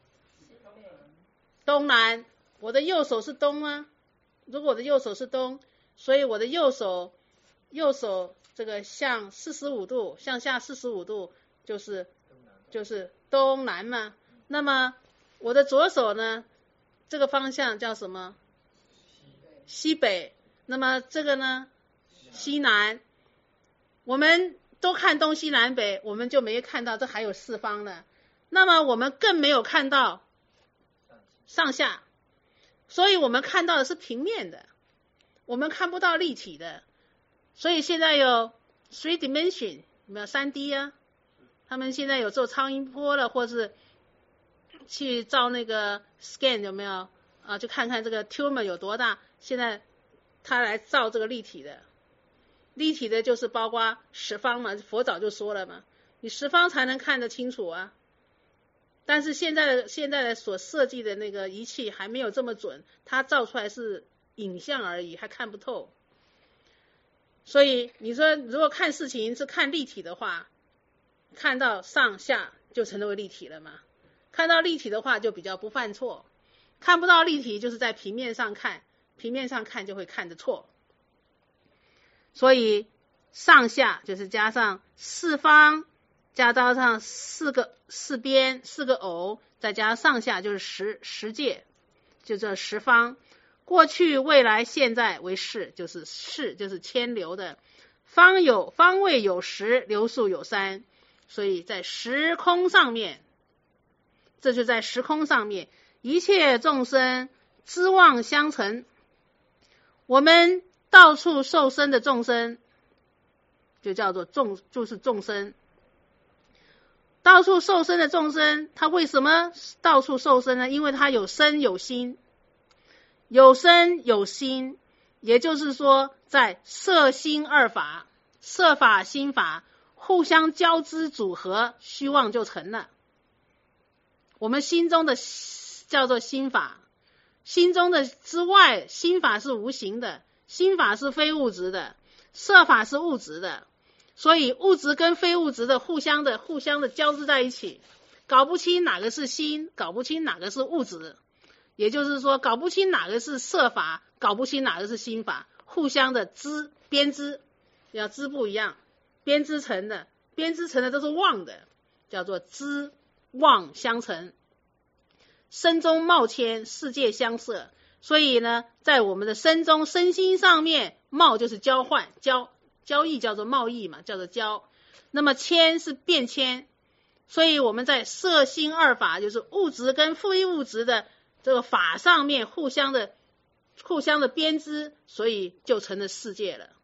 东南，我的右手是东吗？如果我的右手是东，所以我的右手这个向45度，向下45度就是东南嘛。那么我的左手呢，这个方向叫什么？西北。那么这个呢？西南。我们都看东西南北，我们就没看到这还有四方呢。那么我们更没有看到上下，所以我们看到的是平面的，我们看不到立体的。所以现在有 3 dimension， 有没有 3D 啊？他们现在有做超音波了，或是去照那个 scan 有没有啊？就看看这个 tumor 有多大。现在他来照这个立体的，立体的就是包括十方嘛，佛早就说了嘛，你十方才能看得清楚啊。但是现在的所设计的那个仪器还没有这么准，它照出来是影像而已，还看不透。所以你说如果看事情是看立体的话，看到上下就成为立体了嘛。看到立体的话就比较不犯错，看不到立体就是在平面上看，平面上看就会看得错。所以上下就是加上四方，加上四边四个偶，再加上下就是十界，就这十方。过去未来现在为世，就是世就是牵流的。方位有时，流数有三，所以在时空上面，这就在时空上面， 一切众生知妄相成。我们到处受生的众生，就叫做就是众生。到处受生的众生，他为什么到处受生呢？因为他有身有心，有身有心，也就是说，在色心二法，色法心法互相交织组合，虚妄就成了。我们心中的叫做心法，心中的之外，心法是无形的，心法是非物质的，色法是物质的。所以物质跟非物质的互相的交织在一起，搞不清哪个是心，搞不清哪个是物质，也就是说搞不清哪个是色法，搞不清哪个是心法，互相的编织，要织不一样，编织成的都是妄的，叫做知妄相成。身中貌牵，世界相摄。所以呢，在我们的身中身心上面，貌就是交换交易，叫做贸易嘛，叫做交。那么牵是变迁，所以我们在色心二法，就是物质跟非物质的这个法上面互相的编织，所以就成了世界了。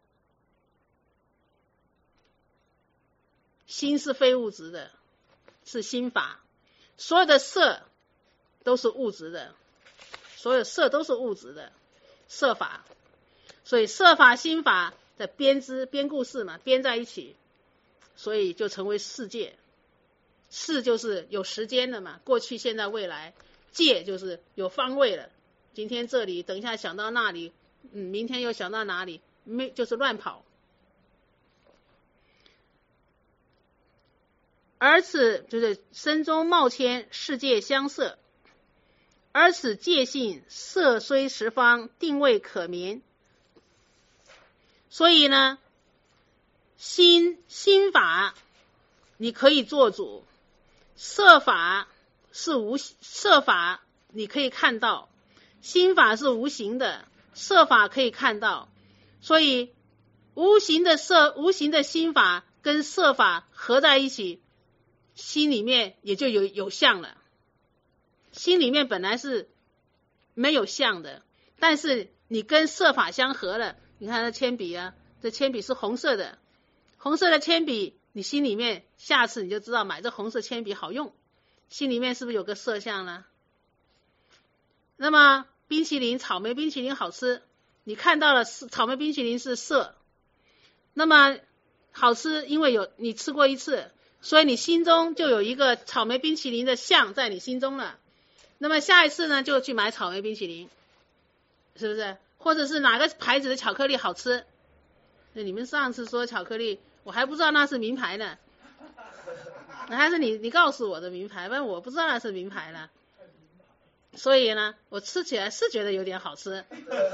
心是非物质的，是心法，所有的色都是物质的，所有色都是物质的色法，所以色法心法的编故事嘛，编在一起，所以就成为世界。世就是有时间的嘛，过去现在未来，界就是有方位了，今天这里，等一下想到那里，明天又想到哪里，就是乱跑。而此就是身中貌牵，世界相摄。而此界性，色虽十方，定位可明。所以呢，心法你可以做主，色法你可以看到，心法是无形的，色法可以看到。所以无形的心法跟色法合在一起，心里面也就有相了。心里面本来是没有相的，但是你跟色法相合了，你看这铅笔啊，这铅笔是红色的，红色的铅笔，你心里面下次你就知道买这红色铅笔好用，心里面是不是有个色相呢？那么冰淇淋，草莓冰淇淋好吃，你看到了草莓冰淇淋是色，那么好吃，因为你吃过一次，所以你心中就有一个草莓冰淇淋的相在你心中了。那么下一次呢，就去买草莓冰淇淋，是不是？或者是哪个牌子的巧克力好吃？那你们上次说巧克力，我还不知道那是名牌呢，还是你告诉我的名牌，不然我不知道那是名牌了。所以呢，我吃起来是觉得有点好吃，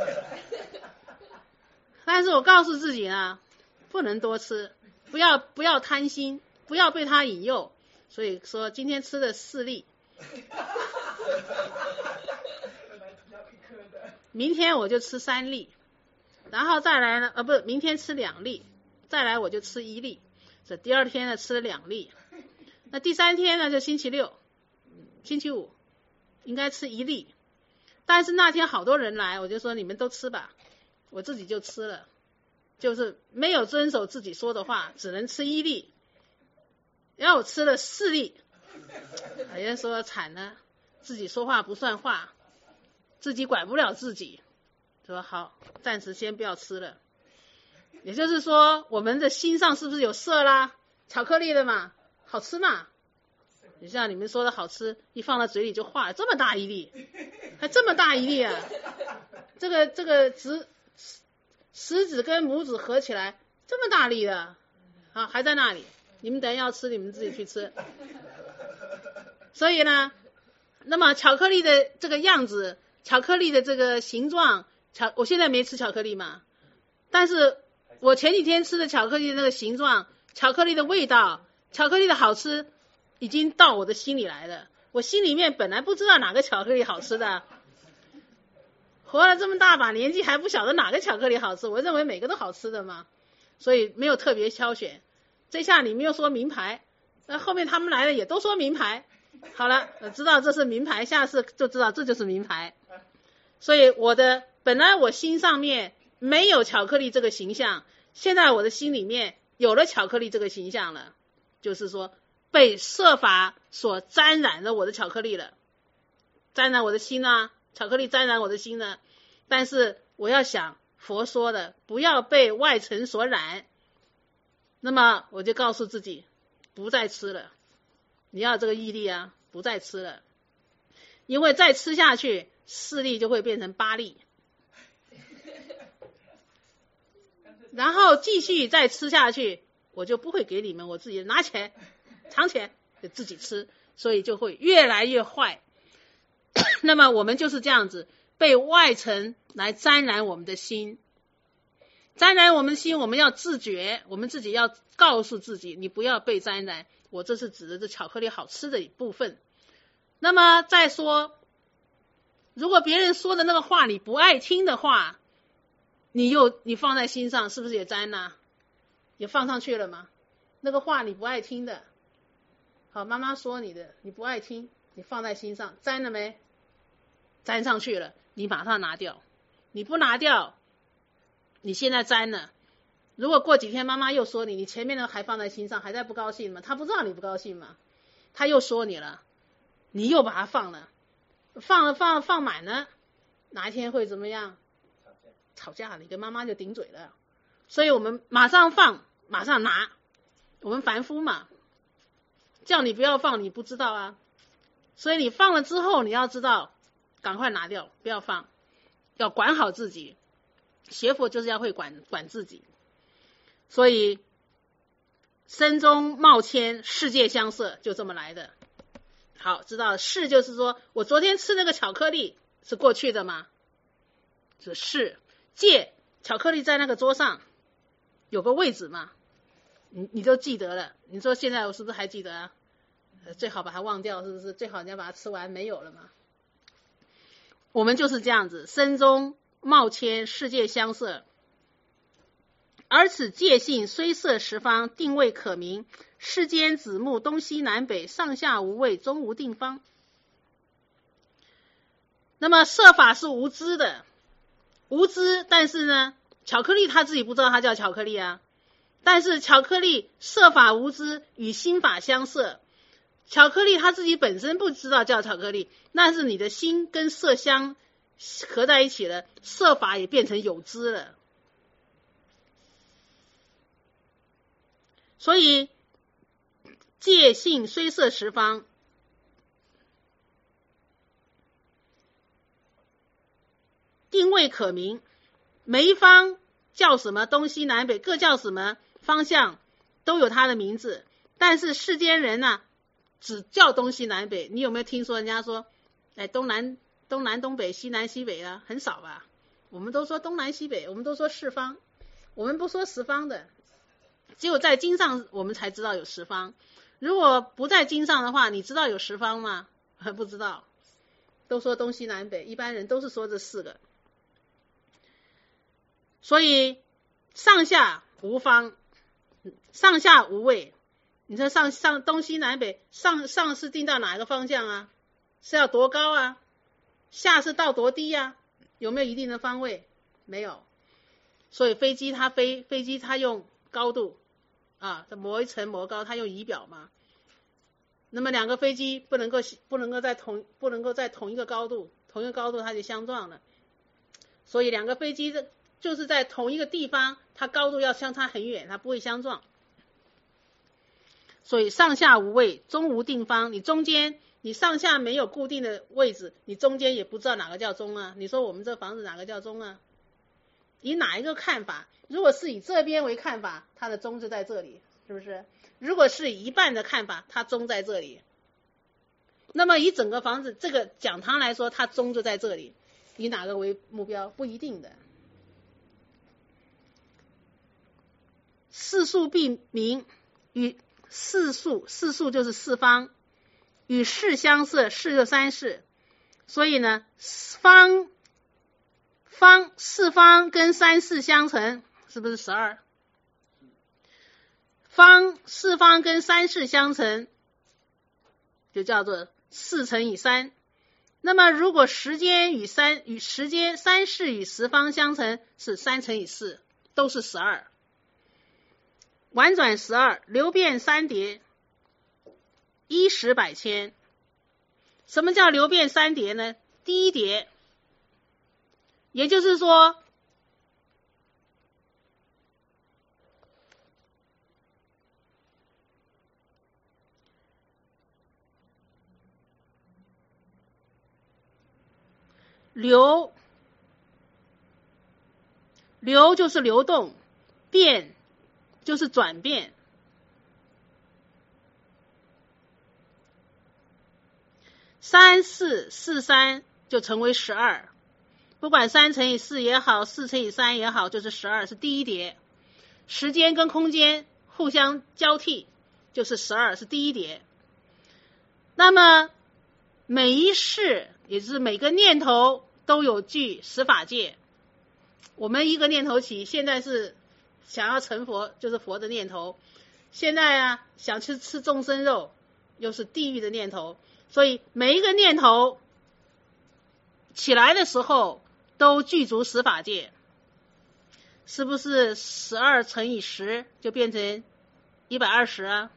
但是我告诉自己呢，不能多吃，不要贪心，不要被它引诱。所以说今天吃的4粒。明天我就吃3粒，然后再来呢，明天吃2粒，再来我就吃1粒，这第2天呢吃了2粒，那第3天呢就星期六、星期五应该吃1粒，但是那天好多人来，我就说你们都吃吧，我自己就吃了，就是没有遵守自己说的话，只能吃1粒，然后我吃了4粒，有人说惨了，自己说话不算话，自己管不了自己，说好，暂时先不要吃了。也就是说，我们的心上是不是有色啦？巧克力的嘛，好吃嘛。就像你们说的好吃，一放到嘴里就化了，这么大一粒，还这么大一粒啊！这个食指跟拇指合起来这么大粒的，啊，还在那里。你们等一下要吃，你们自己去吃。所以呢，那么巧克力的这个样子，巧克力的这个形状，我现在没吃巧克力嘛，但是我前几天吃的巧克力的那个形状，巧克力的味道，巧克力的好吃，已经到我的心里来了。我心里面本来不知道哪个巧克力好吃的，活了这么大把年纪还不晓得哪个巧克力好吃，我认为每个都好吃的嘛，所以没有特别挑选。这下你们又说名牌，那后面他们来了也都说名牌， 好了，我知道这是名牌，下次就知道这就是名牌。所以本来我心上面没有巧克力这个形象，现在我的心里面有了巧克力这个形象了，就是说被色法所沾染了我的巧克力了，沾染我的心啊，巧克力沾染我的心呢。但是我要想佛说的，不要被外尘所染，那么我就告诉自己不再吃了，你要这个毅力啊，不再吃了，因为再吃下去4粒就会变成8粒，然后继续再吃下去，我就不会给你们，我自己拿起来藏起来就自己吃，所以就会越来越坏。那么我们就是这样子被外尘来沾染我们的心，沾染我们的心，我们要自觉，我们自己要告诉自己，你不要被沾染。我这是指的这巧克力好吃的一部分。那么再说，如果别人说的那个话你不爱听的话，你放在心上，是不是也沾了？也放上去了吗？那个话你不爱听的，好，妈妈说你的，你不爱听，你放在心上，沾了没？沾上去了，你马上拿掉。你不拿掉，你现在沾了，如果过几天妈妈又说你前面的还放在心上，还在不高兴吗？他不知道你不高兴吗？他又说你了，你又把它放了，放满了，哪一天会怎么样？吵架，你跟妈妈就顶嘴了。所以我们马上放，马上拿。我们凡夫嘛，叫你不要放，你不知道啊。所以你放了之后，你要知道，赶快拿掉，不要放，要管好自己。学佛就是要会管自己。所以身中冒迁，世界相摄，就这么来的。好，知道世就是说我昨天吃那个巧克力是过去的吗？是世。界，巧克力在那个桌上有个位置嘛，你都记得了。你说现在我是不是还记得啊？最好把它忘掉，是不是？最好你要把它吃完，没有了嘛。我们就是这样子，身中冒迁，世界相摄。而此界性虽摄十方，定位可明。世间子目东西南北，上下无位，中无定方。那么摄法是无知的，无知，但是呢，巧克力他自己不知道它叫巧克力啊。但是巧克力摄法无知，与心法相摄。巧克力他自己本身不知道叫巧克力，那是你的心跟色相合在一起了，摄法也变成有知了。所以界性虽摄十方，定位可明，每一方叫什么，东西南北各叫什么方向都有它的名字，但是世间人呢，只叫东西南北。你有没有听说人家说东南东北，西南西北啊？很少吧。我们都说东南西北，我们都说四方，我们不说十方的。只有在经上我们才知道有十方，如果不在经上的话，你知道有十方吗？不知道。都说东西南北，一般人都是说这4个。所以上下无方，上下无位。你说上东西南北，上是定到哪一个方向啊？是要多高啊？下是到多低啊？有没有一定的方位？没有。所以飞机它用高度啊，它磨一层磨高，它用仪表嘛。那么2个飞机不能够在同一个高度，它就相撞了。所以2个飞机就是在同一个地方，它高度要相差很远，它不会相撞。所以上下无位，中无定方。你中间，你上下没有固定的位置，你中间也不知道哪个叫中啊。你说我们这房子哪个叫中啊？以哪一个看法？如果是以这边为看法，它的中就在这里，是不是？如果是以一半的看法，它中在这里。那么以整个房子这个讲堂来说，它中就在这里。以哪个为目标？不一定的。四数必明，与四数就是四方，与世相摄，世就3世。所以呢，四方跟3世相乘，是不是12？四方跟3世相乘， 就叫做4乘以3。那么如果时间3世与10方相乘是3乘以4，都是12。婉转12，流变3叠，依时百千。什么叫流变3叠呢？第一叠，也就是说流就是流动，变就是转变。3、4、4、3就成为12，不管3乘以4也好，4乘以3也好，就是12，是第一叠。时间跟空间互相交替，就是12，是第一叠。那么每一世，也就是每个念头都有具10法界。我们一个念头起，现在是想要成佛，就是佛的念头。现在啊，想去吃众生肉，又是地狱的念头。所以每一个念头起来的时候，都具足10法界。是不是12乘以10就变成120啊？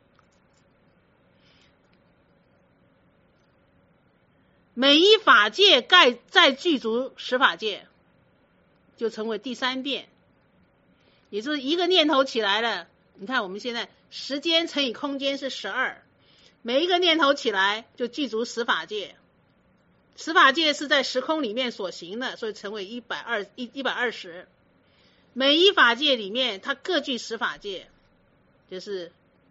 每一法界再具足10法界，就成为第3变。也就是一个念头起来了，你看我们现在时间乘以空间是12，每一个念头起来就具足10法界。10法界是在时空里面所行的，所以成为120。每一法界里面它各具10法界，就是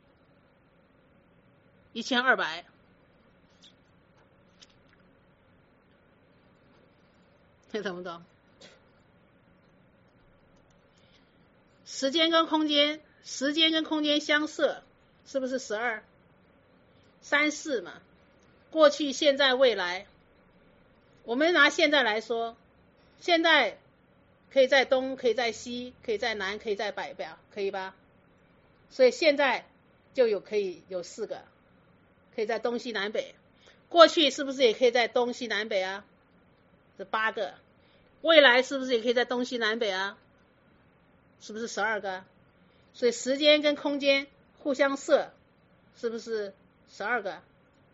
1200。听懂不懂？时间跟空间相摄，是不是12？3、4嘛，过去、现在、未来。我们拿现在来说，现在可以在东，可以在西，可以在南，可以在北边，可以吧？所以现在就可以有4个，可以在东西南北。过去是不是也可以在东西南北啊？是8个。未来是不是也可以在东西南北啊？是不是12个？所以时间跟空间互相摄，是不是12个？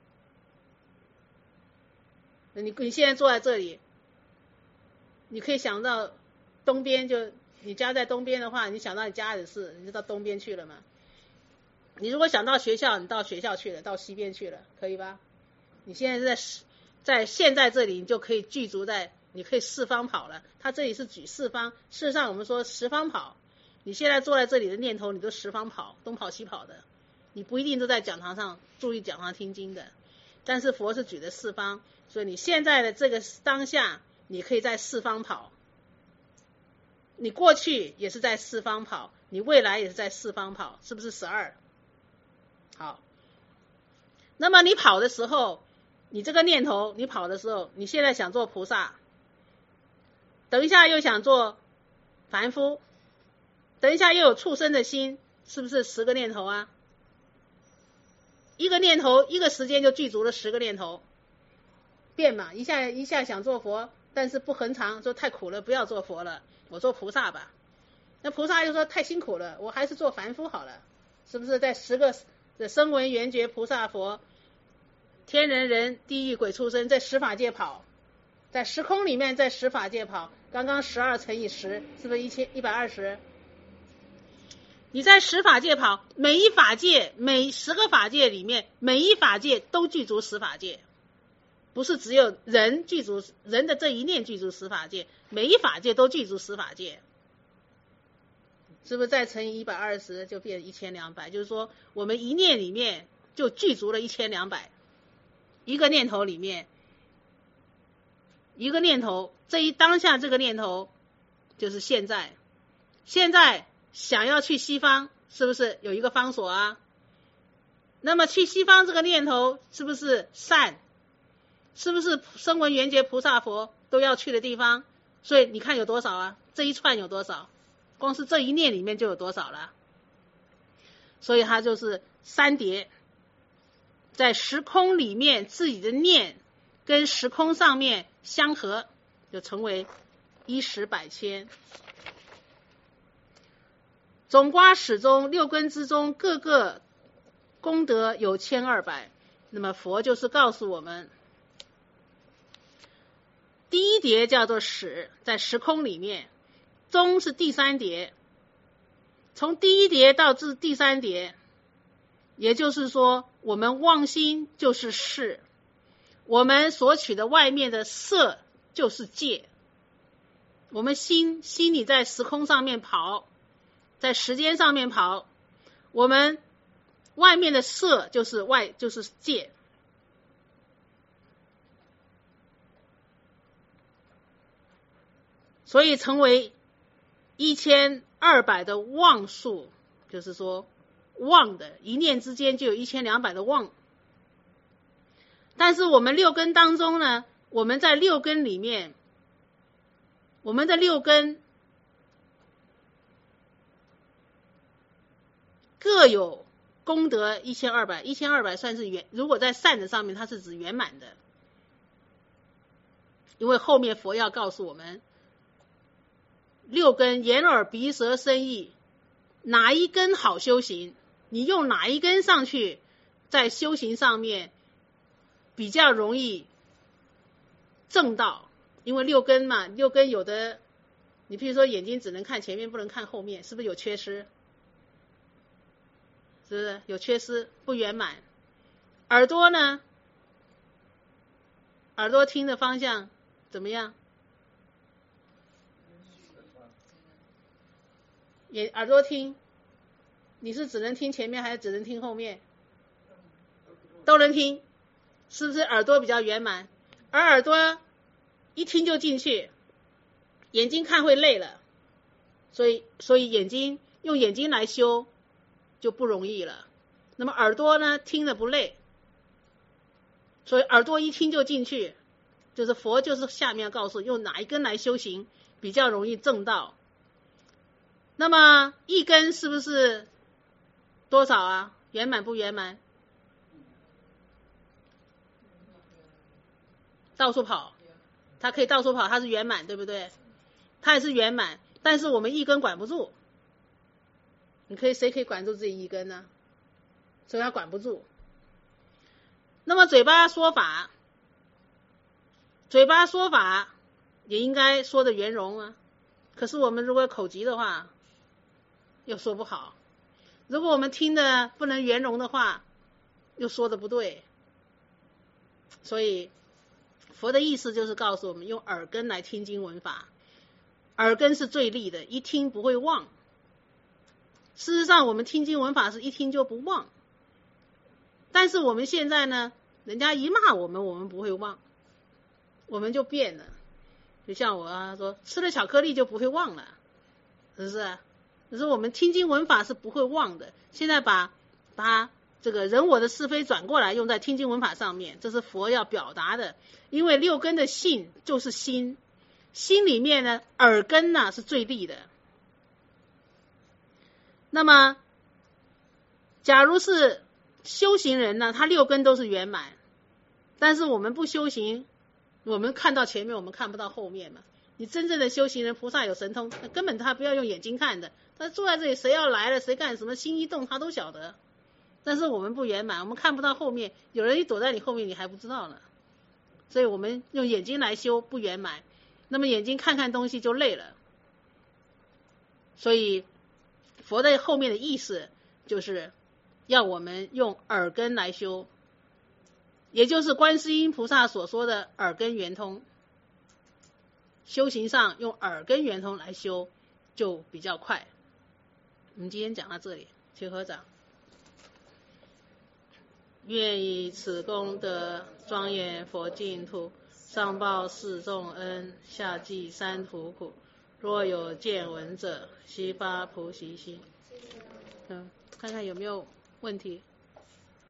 你现在坐在这里，你可以想到东边，就你家在东边的话，你想到你家的事，你就到东边去了嘛。你如果想到学校，你到学校去了，到西边去了，可以吧？你现在在现在这里，你就可以具足在，你可以4方跑了。它这里是举4方，事实上我们说10方跑。你现在坐在这里的念头，你都10方跑，东跑西跑的，你不一定都在讲堂上注意讲堂听经的。但是佛是举的4方，所以你现在的这个当下，你可以在4方跑。你过去也是在4方跑，你未来也是在4方跑，是不是12？好，那么你跑的时候，你这个念头，你跑的时候，你现在想做菩萨，等一下又想做凡夫，等一下又有畜生的心，是不是10个念头啊？一个念头，一个时间就具足了10个念头，变嘛，一下想做佛，但是不恒常，说太苦了，不要做佛了，我做菩萨吧。那菩萨又说太辛苦了，我还是做凡夫好了，是不是在10个的声闻缘觉菩萨佛、天人人、地狱鬼畜生，在10法界跑，在时空里面在10法界跑，刚刚12乘以10，是不是120？你在10法界跑，每一法界，每10个法界里面，每一法界都具足10法界，不是只有人具足，人的这一念具足10法界，每一法界都具足10法界，是不是再乘以120就变1200？就是说我们一念里面就具足了1200，一个念头里面，一个念头，当下这个念头就是现在。现在想要去西方，是不是有一个方所啊？那么去西方这个念头是不是善？是不是声闻缘觉菩萨佛都要去的地方？所以你看有多少啊？这一串有多少？光是这一念里面就有多少了？所以它就是3叠， 在时空里面自己的念跟时空上面相合，就成为一时百千。总括始终六根之中，各个功德有1200。那么佛就是告诉我们，第一叠叫做始，在时空里面，中是第三叠，从第一叠到至第三叠，也就是说我们妄心就是识，我们所取的外面的色就是界，我们心里在时空上面跑，在时间上面跑，我们外面的色就是界。所以成为1200的妄数，就是说妄的一念之间就有1200的妄。但是我们六根当中呢，我们在六根里面，我们的六根各有功德1200算是如果在善的上面，它是指圆满的。因为后面佛要告诉我们，六根眼耳鼻舌身意，哪一根好修行，你用哪一根上去，在修行上面比较容易正道。因为六根嘛，六根有的，你譬如说眼睛只能看前面不能看后面，是不是有缺失？是不是有缺失不圆满？耳朵呢，耳朵听的方向怎么样？耳朵听，你是只能听前面还是只能听后面？都能听，是不是耳朵比较圆满？而耳朵一听就进去，眼睛看会累了，所以用眼睛来修就不容易了。那么耳朵呢，听了不累，所以耳朵一听就进去，就是佛就是下面告诉用哪一根来修行比较容易正道。那么一根是不是多少啊？圆满不圆满？到处跑，它可以到处跑，它是圆满，对不对？它也是圆满，但是我们一根管不住。谁可以管住自己一根呢？所以它管不住。那么嘴巴说法也应该说的圆融啊。可是我们如果口疾的话，又说不好；如果我们听的不能圆融的话，又说的不对。所以佛的意思就是告诉我们，用耳根来听经闻法，耳根是最利的，一听不会忘。事实上我们听经闻法是一听就不忘，但是我们现在呢，人家一骂我们，我们不会忘，我们就变了。就像我说吃了巧克力就不会忘了，是不是？可是我们听经闻法是不会忘的。现在把这个人我的是非转过来用在听经闻法上面，这是佛要表达的。因为六根的性就是心，心里面呢耳根呢是最利的。那么假如是修行人呢，他六根都是圆满，但是我们不修行，我们看到前面我们看不到后面嘛。你真正的修行人，菩萨有神通，根本他不要用眼睛看的，他坐在这里，谁要来了，谁干什么，心一动他都晓得。但是我们不圆满，我们看不到后面，有人一躲在你后面你还不知道呢。所以我们用眼睛来修不圆满，那么眼睛看看东西就累了。所以佛在后面的意思就是要我们用耳根来修，也就是观世音菩萨所说的耳根圆通。修行上用耳根圆通来修就比较快。我们今天讲到这里，请合掌。愿以此功德庄严佛净土，上报四重恩，下济三途苦。若有见闻者，悉发菩提心。看看有没有问题。